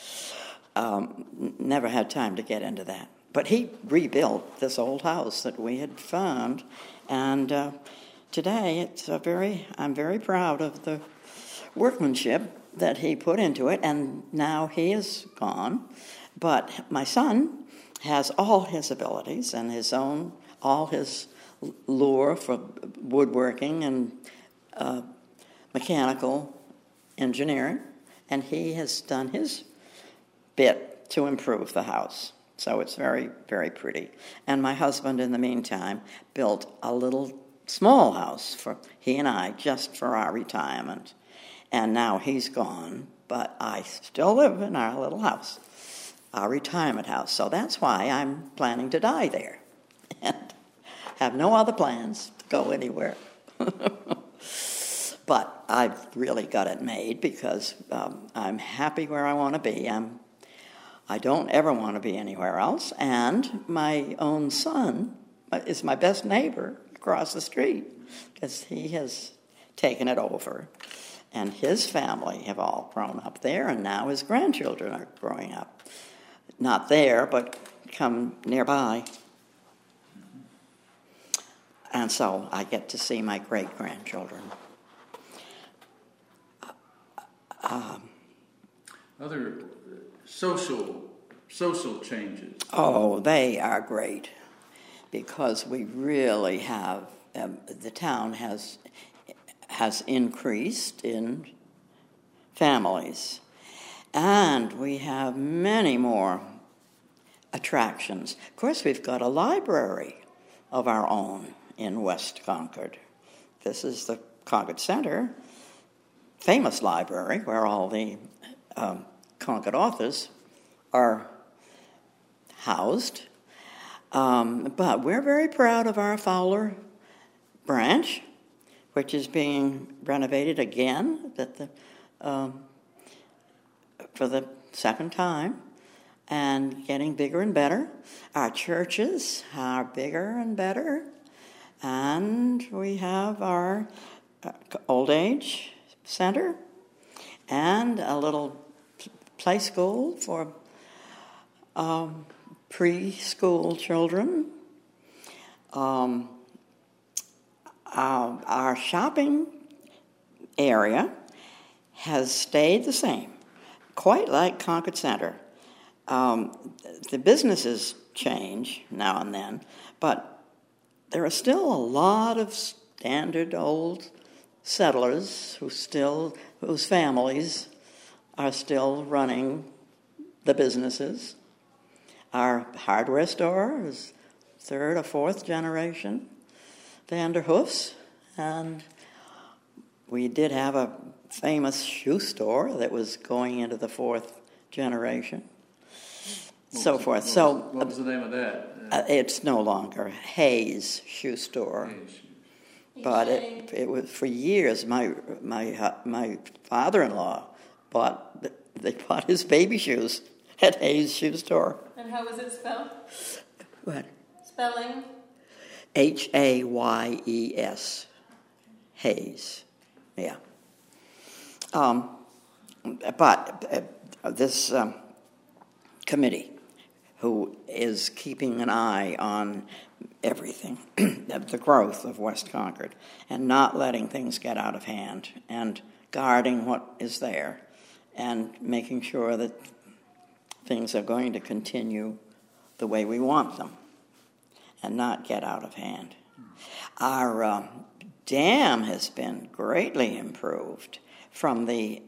Never had time to get into that. But he rebuilt this old house that we had found, and today I'm very proud of the workmanship that he put into it, and now he is gone. But my son has all his abilities and all his lure for woodworking and mechanical engineering, and he has done his bit to improve the house. So it's very, very pretty. And my husband, in the meantime, built a little small house for he and I, just for our retirement. And now he's gone, but I still live in our little house, our retirement house. So that's why I'm planning to die there and have no other plans to go anywhere. But I've really got it made because I'm happy where I want to be. I don't ever want to be anywhere else. And my own son is my best neighbor across the street because he has taken it over. And his family have all grown up there, and now his grandchildren are growing up. Not there, but come nearby. And so I get to see my great-grandchildren. Other social changes. Oh, they are great because we really have, the town has increased in families, and we have many more attractions. Of course, we've got a library of our own in West Concord. This is the Concord Center, famous library where all the Concord authors are housed. But we're very proud of our Fowler branch, which is being renovated again for the second time and getting bigger and better. Our churches are bigger and better. And we have our old age center and a little play school for preschool children. Our shopping area has stayed the same, quite like Concord Center. The businesses change now and then, but there are still a lot of standard old settlers whose families are still running the businesses. Our hardware store is third or fourth generation Vanderhoofs, and we did have a famous shoe store that was going into the fourth generation, so forth. So what was the name of that? it's no longer Hayes Shoe Store. But it was for years. My father-in-law they bought his baby shoes at Hayes Shoe Store. And how was it spelled? What? Spelling? Hayes. Hayes. Yeah. But this committee, who is keeping an eye on everything, the growth of West Concord, and not letting things get out of hand, and guarding what is there, and making sure that things are going to continue the way we want them, and not get out of hand. Our dam has been greatly improved from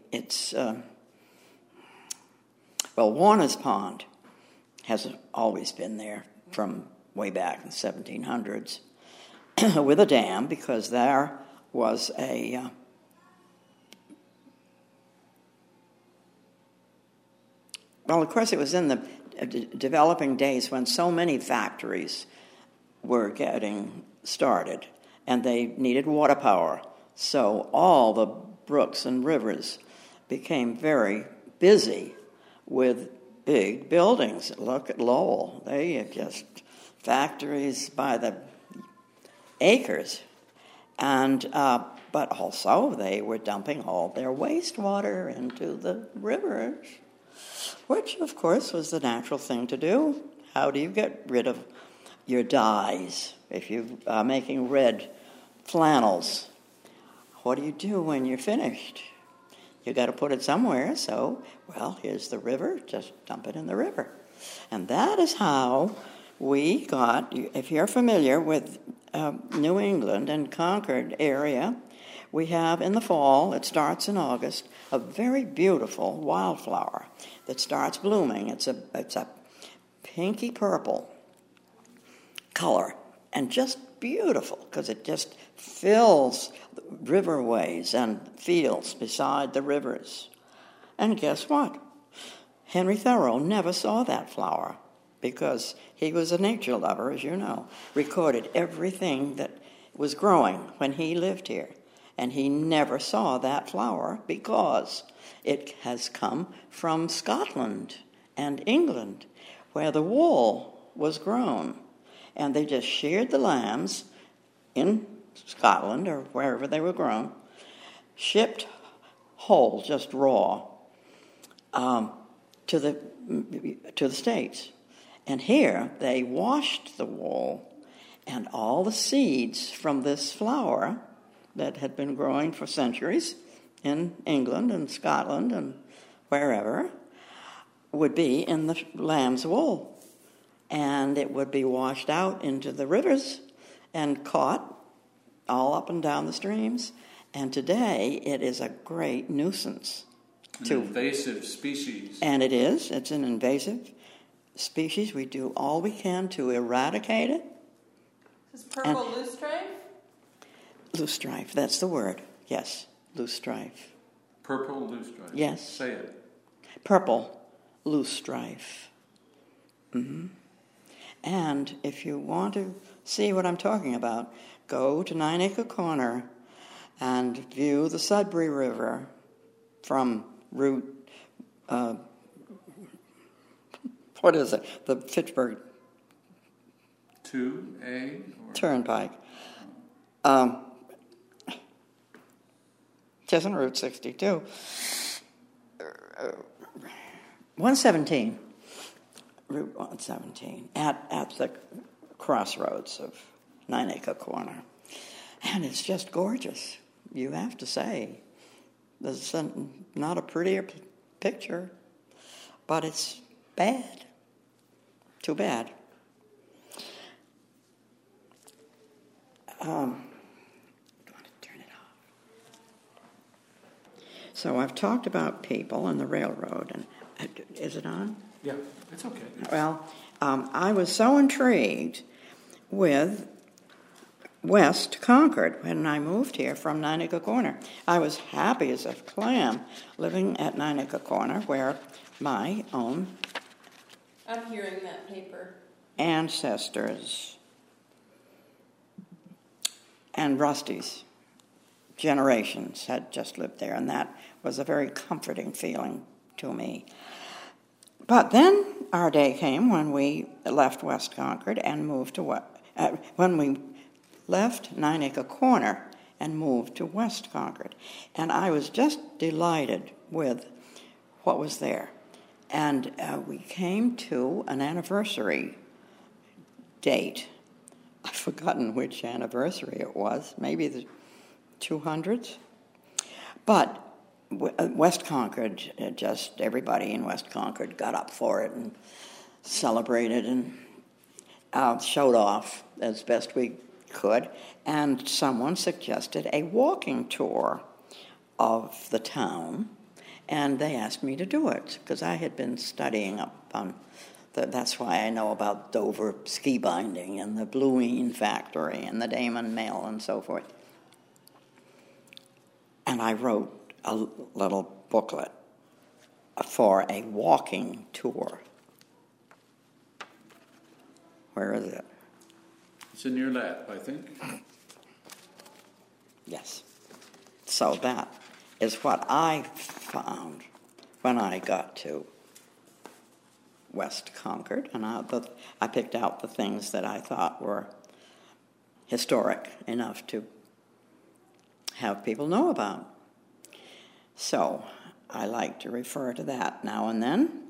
Warner's Pond has always been there from way back in the 1700s with a dam, because there was of course it was in the developing days when so many factories were getting started and they needed water power. So all the brooks and rivers became very busy with big buildings. Look at Lowell. They are just factories by the acres. And but also they were dumping all their wastewater into the rivers, which, of course, was the natural thing to do. How do you get rid of your dyes if you are making red flannels? What do you do when you're finished? You got to put it somewhere, so, well, here's the river, just dump it in the river. And that is how we got, if you're familiar with New England and Concord area, we have in the fall, it starts in August, a very beautiful wildflower that starts blooming. It's a pinky purple color, and just beautiful because it just fills riverways and fields beside the rivers. And guess what? Henry Thoreau never saw that flower because he was a nature lover, as you know, recorded everything that was growing when he lived here. And he never saw that flower because it has come from Scotland and England, where the wool was grown. And they just sheared the lambs in Scotland or wherever they were grown, shipped whole, just raw, to the States. And here they washed the wool, and all the seeds from this flower that had been growing for centuries in England and Scotland and wherever would be in the lamb's wool. And it would be washed out into the rivers and caught all up and down the streams. And today it is a great nuisance. An invasive species. And it is. It's an invasive species. We do all we can to eradicate it. Is purple loosestrife? Loosestrife, that's the word. Yes, loosestrife. Purple loosestrife. Yes. Say it. Purple loosestrife. Mm-hmm. And if you want to see what I'm talking about, go to 9 Acre Corner and view the Sudbury River from Route, what is it? The Fitchburg 2A? Turnpike. Just on Route 62. 117. Route 117, at the crossroads of 9 Acre Corner. And it's just gorgeous, you have to say. There's not a prettier picture, but it's bad. Too bad. I want to turn it off. So I've talked about people and the railroad, Is it on? Yeah, it's okay. Well, I was so intrigued with West Concord when I moved here from Niagara Corner. I was happy as a clam living at Niagara Corner, where my own I'm hearing that paper. ancestors and Rusty's generations had just lived there, and that was a very comforting feeling to me. But then our day came when we left West Concord and moved to when we left Niagara Corner and moved to West Concord. And I was just delighted with what was there. And we came to an anniversary date. I've forgotten which anniversary it was, maybe the 200s. But West Concord, just everybody in West Concord got up for it and celebrated and showed off as best we could. And someone suggested a walking tour of the town, and they asked me to do it because I had been studying up on that's why I know about Dover ski binding and the Bluine factory and the Damon Mill and so forth. And I wrote a little booklet for a walking tour. Where is it? It's in your lap, I think. Yes. So that is what I found when I got to West Concord, and I picked out the things that I thought were historic enough to have people know about. So I like to refer to that now and then.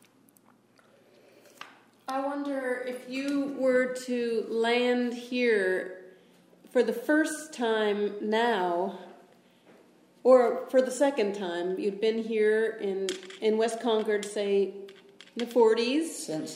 I wonder if you were to land here for the first time now, or for the second time, you'd been here in West Concord, say, in the 40s? Since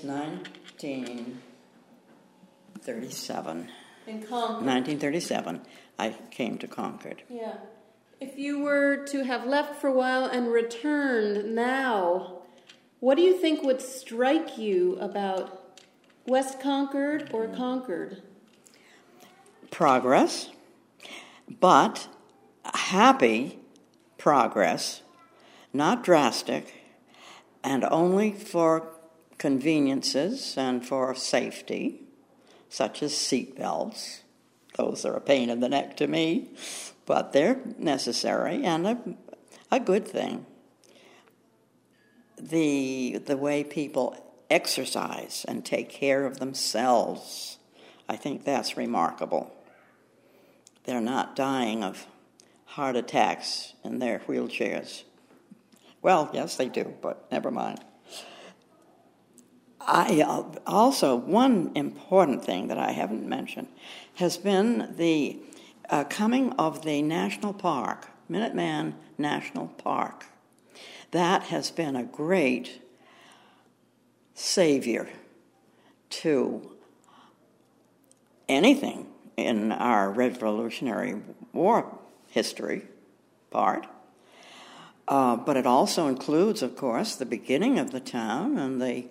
1937. In Concord. 1937, I came to Concord. Yeah. If you were to have left for a while and returned now, what do you think would strike you about West Concord or Concord? Progress, but happy progress, not drastic, and only for conveniences and for safety, such as seat belts. Those are a pain in the neck to me, but they're necessary and a good thing. The way people exercise and take care of themselves, I think that's remarkable. They're not dying of heart attacks in their wheelchairs. Well, yes, they do, but never mind. Also, one important thing that I haven't mentioned has been the coming of the national park, Minuteman National Park. That has been a great savior to anything in our Revolutionary War history part. But it also includes, of course, the beginning of the town and the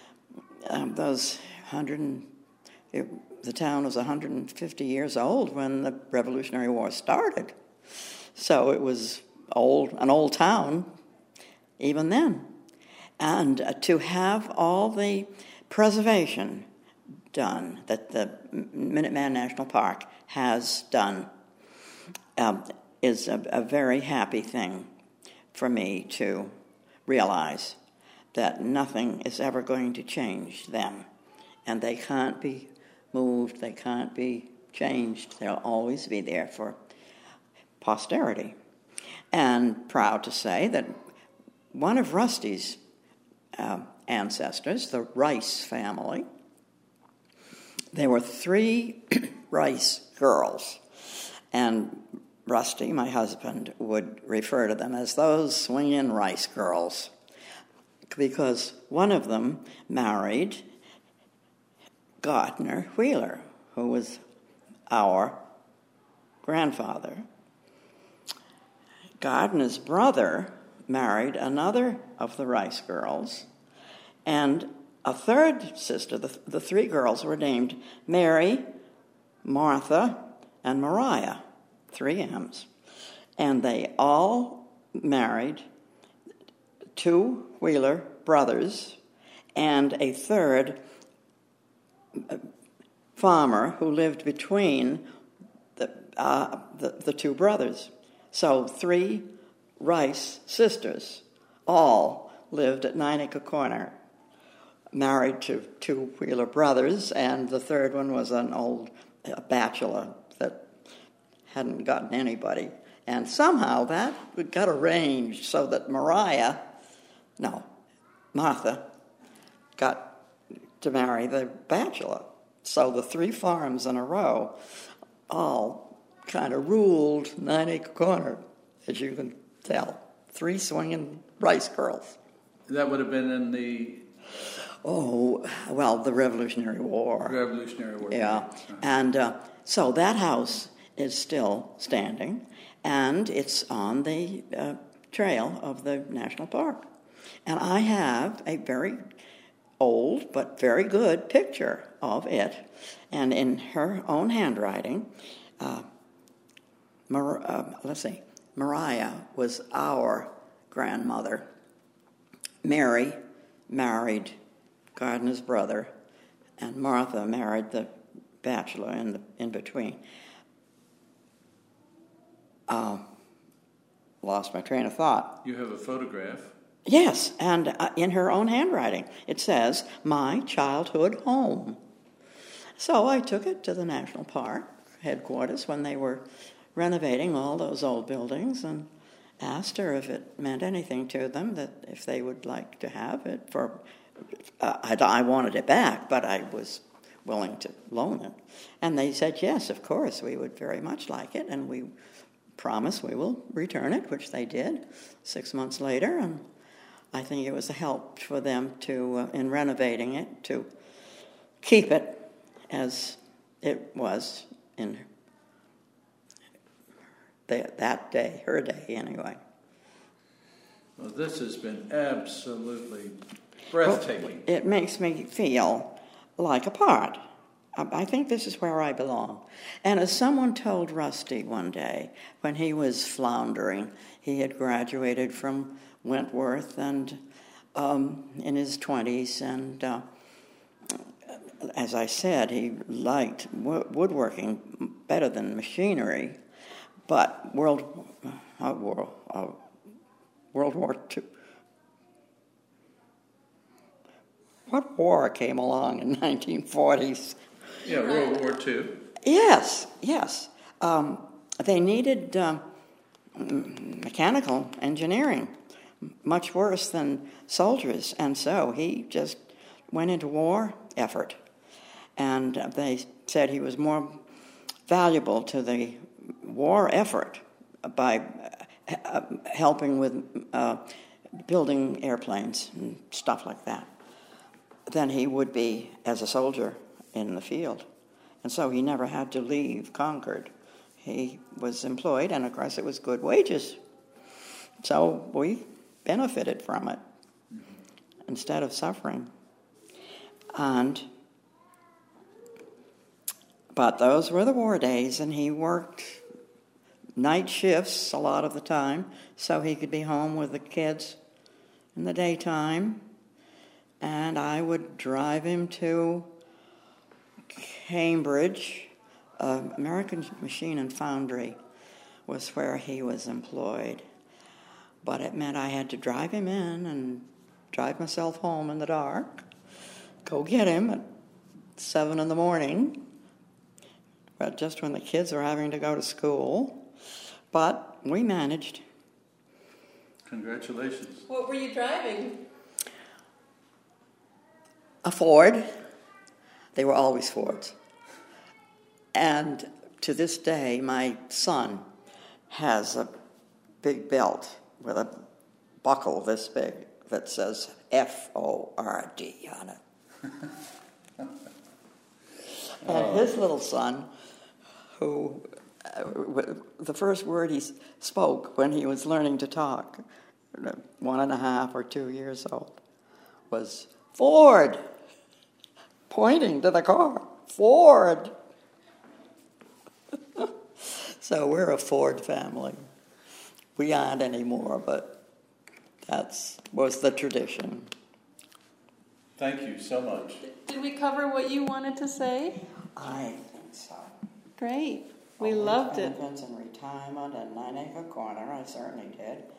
town was 150 years old when the Revolutionary War started. So it was an old town even then. And to have all the preservation done that the Minuteman National Park has done is a very happy thing for me to realize that nothing is ever going to change them. And they can't be moved, they can't be changed. They'll always be there for posterity. And proud to say that one of Rusty's ancestors, the Rice family, there were 3 Rice girls, and Rusty, my husband, would refer to them as those swinging Rice girls, because one of them married Gardner Wheeler, who was our grandfather. Gardner's brother married another of the Rice girls, and a third sister. The three girls were named Mary, Martha, and Mariah, 3 M's. And they all married 2 Wheeler brothers and a third farmer who lived between the 2 brothers. So 3 Rice sisters all lived at 9 Acre Corner, married to 2 Wheeler brothers, and the third one was an old bachelor that hadn't gotten anybody. And somehow that got arranged so that Martha got to marry the bachelor. So the 3 farms in a row all kind of ruled 9 Acre Corner, as you can tell. 3 swinging Rice girls. That would have been in the... the Revolutionary War. Revolutionary War. Yeah. Uh-huh. And so that house is still standing, and it's on the trail of the national park. And I have a very old but very good picture of it. And in her own handwriting, Mariah was our grandmother. Mary married Gardner's brother, and Martha married the bachelor in between. Lost my train of thought. You have a photograph. Yes, and in her own handwriting, it says, "My childhood home." So I took it to the National Park headquarters when they were renovating all those old buildings and asked her if it meant anything to them, that if they would like to have it for... I wanted it back, but I was willing to loan it. And they said, yes, of course, we would very much like it, and we promise we will return it, which they did 6 months later, and I think it was a help for them to, in renovating it, to keep it as it was in that day, her day anyway. Well, this has been absolutely breathtaking. Well, it makes me feel like a part. I think this is where I belong. And as someone told Rusty one day when he was floundering, he had graduated from Wentworth and in his 20s, and as I said, he liked woodworking better than machinery, but World War II. What war came along in 1940s? Yeah, World War II. Yes. They needed mechanical engineering, much worse than soldiers, and so he just went into war effort. And they said he was more valuable to the war effort by helping with building airplanes and stuff like that than he would be as a soldier in the field. And so he never had to leave Concord. He was employed, and of course it was good wages. So we benefited from it instead of suffering. But those were the war days, and he worked night shifts a lot of the time so he could be home with the kids in the daytime. And I would drive him to Cambridge. American Machine and Foundry was where he was employed. But it meant I had to drive him in and drive myself home in the dark, go get him at 7 in the morning, but just when the kids were having to go to school. But we managed. Congratulations. What were you driving? A Ford. They were always Fords. And to this day, my son has a big belt with a buckle this big that says F-O-R-D on it. And his little son, who the first word he spoke when he was learning to talk 1.5 or 2 years old, was Ford, pointing to the car. Ford. So we're a Ford family. We aren't anymore, but that was the tradition. Thank you so much. Did we cover what you wanted to say? I think so. Great. We loved it. Benefits and retirement and 9 Acre Corner, I certainly did.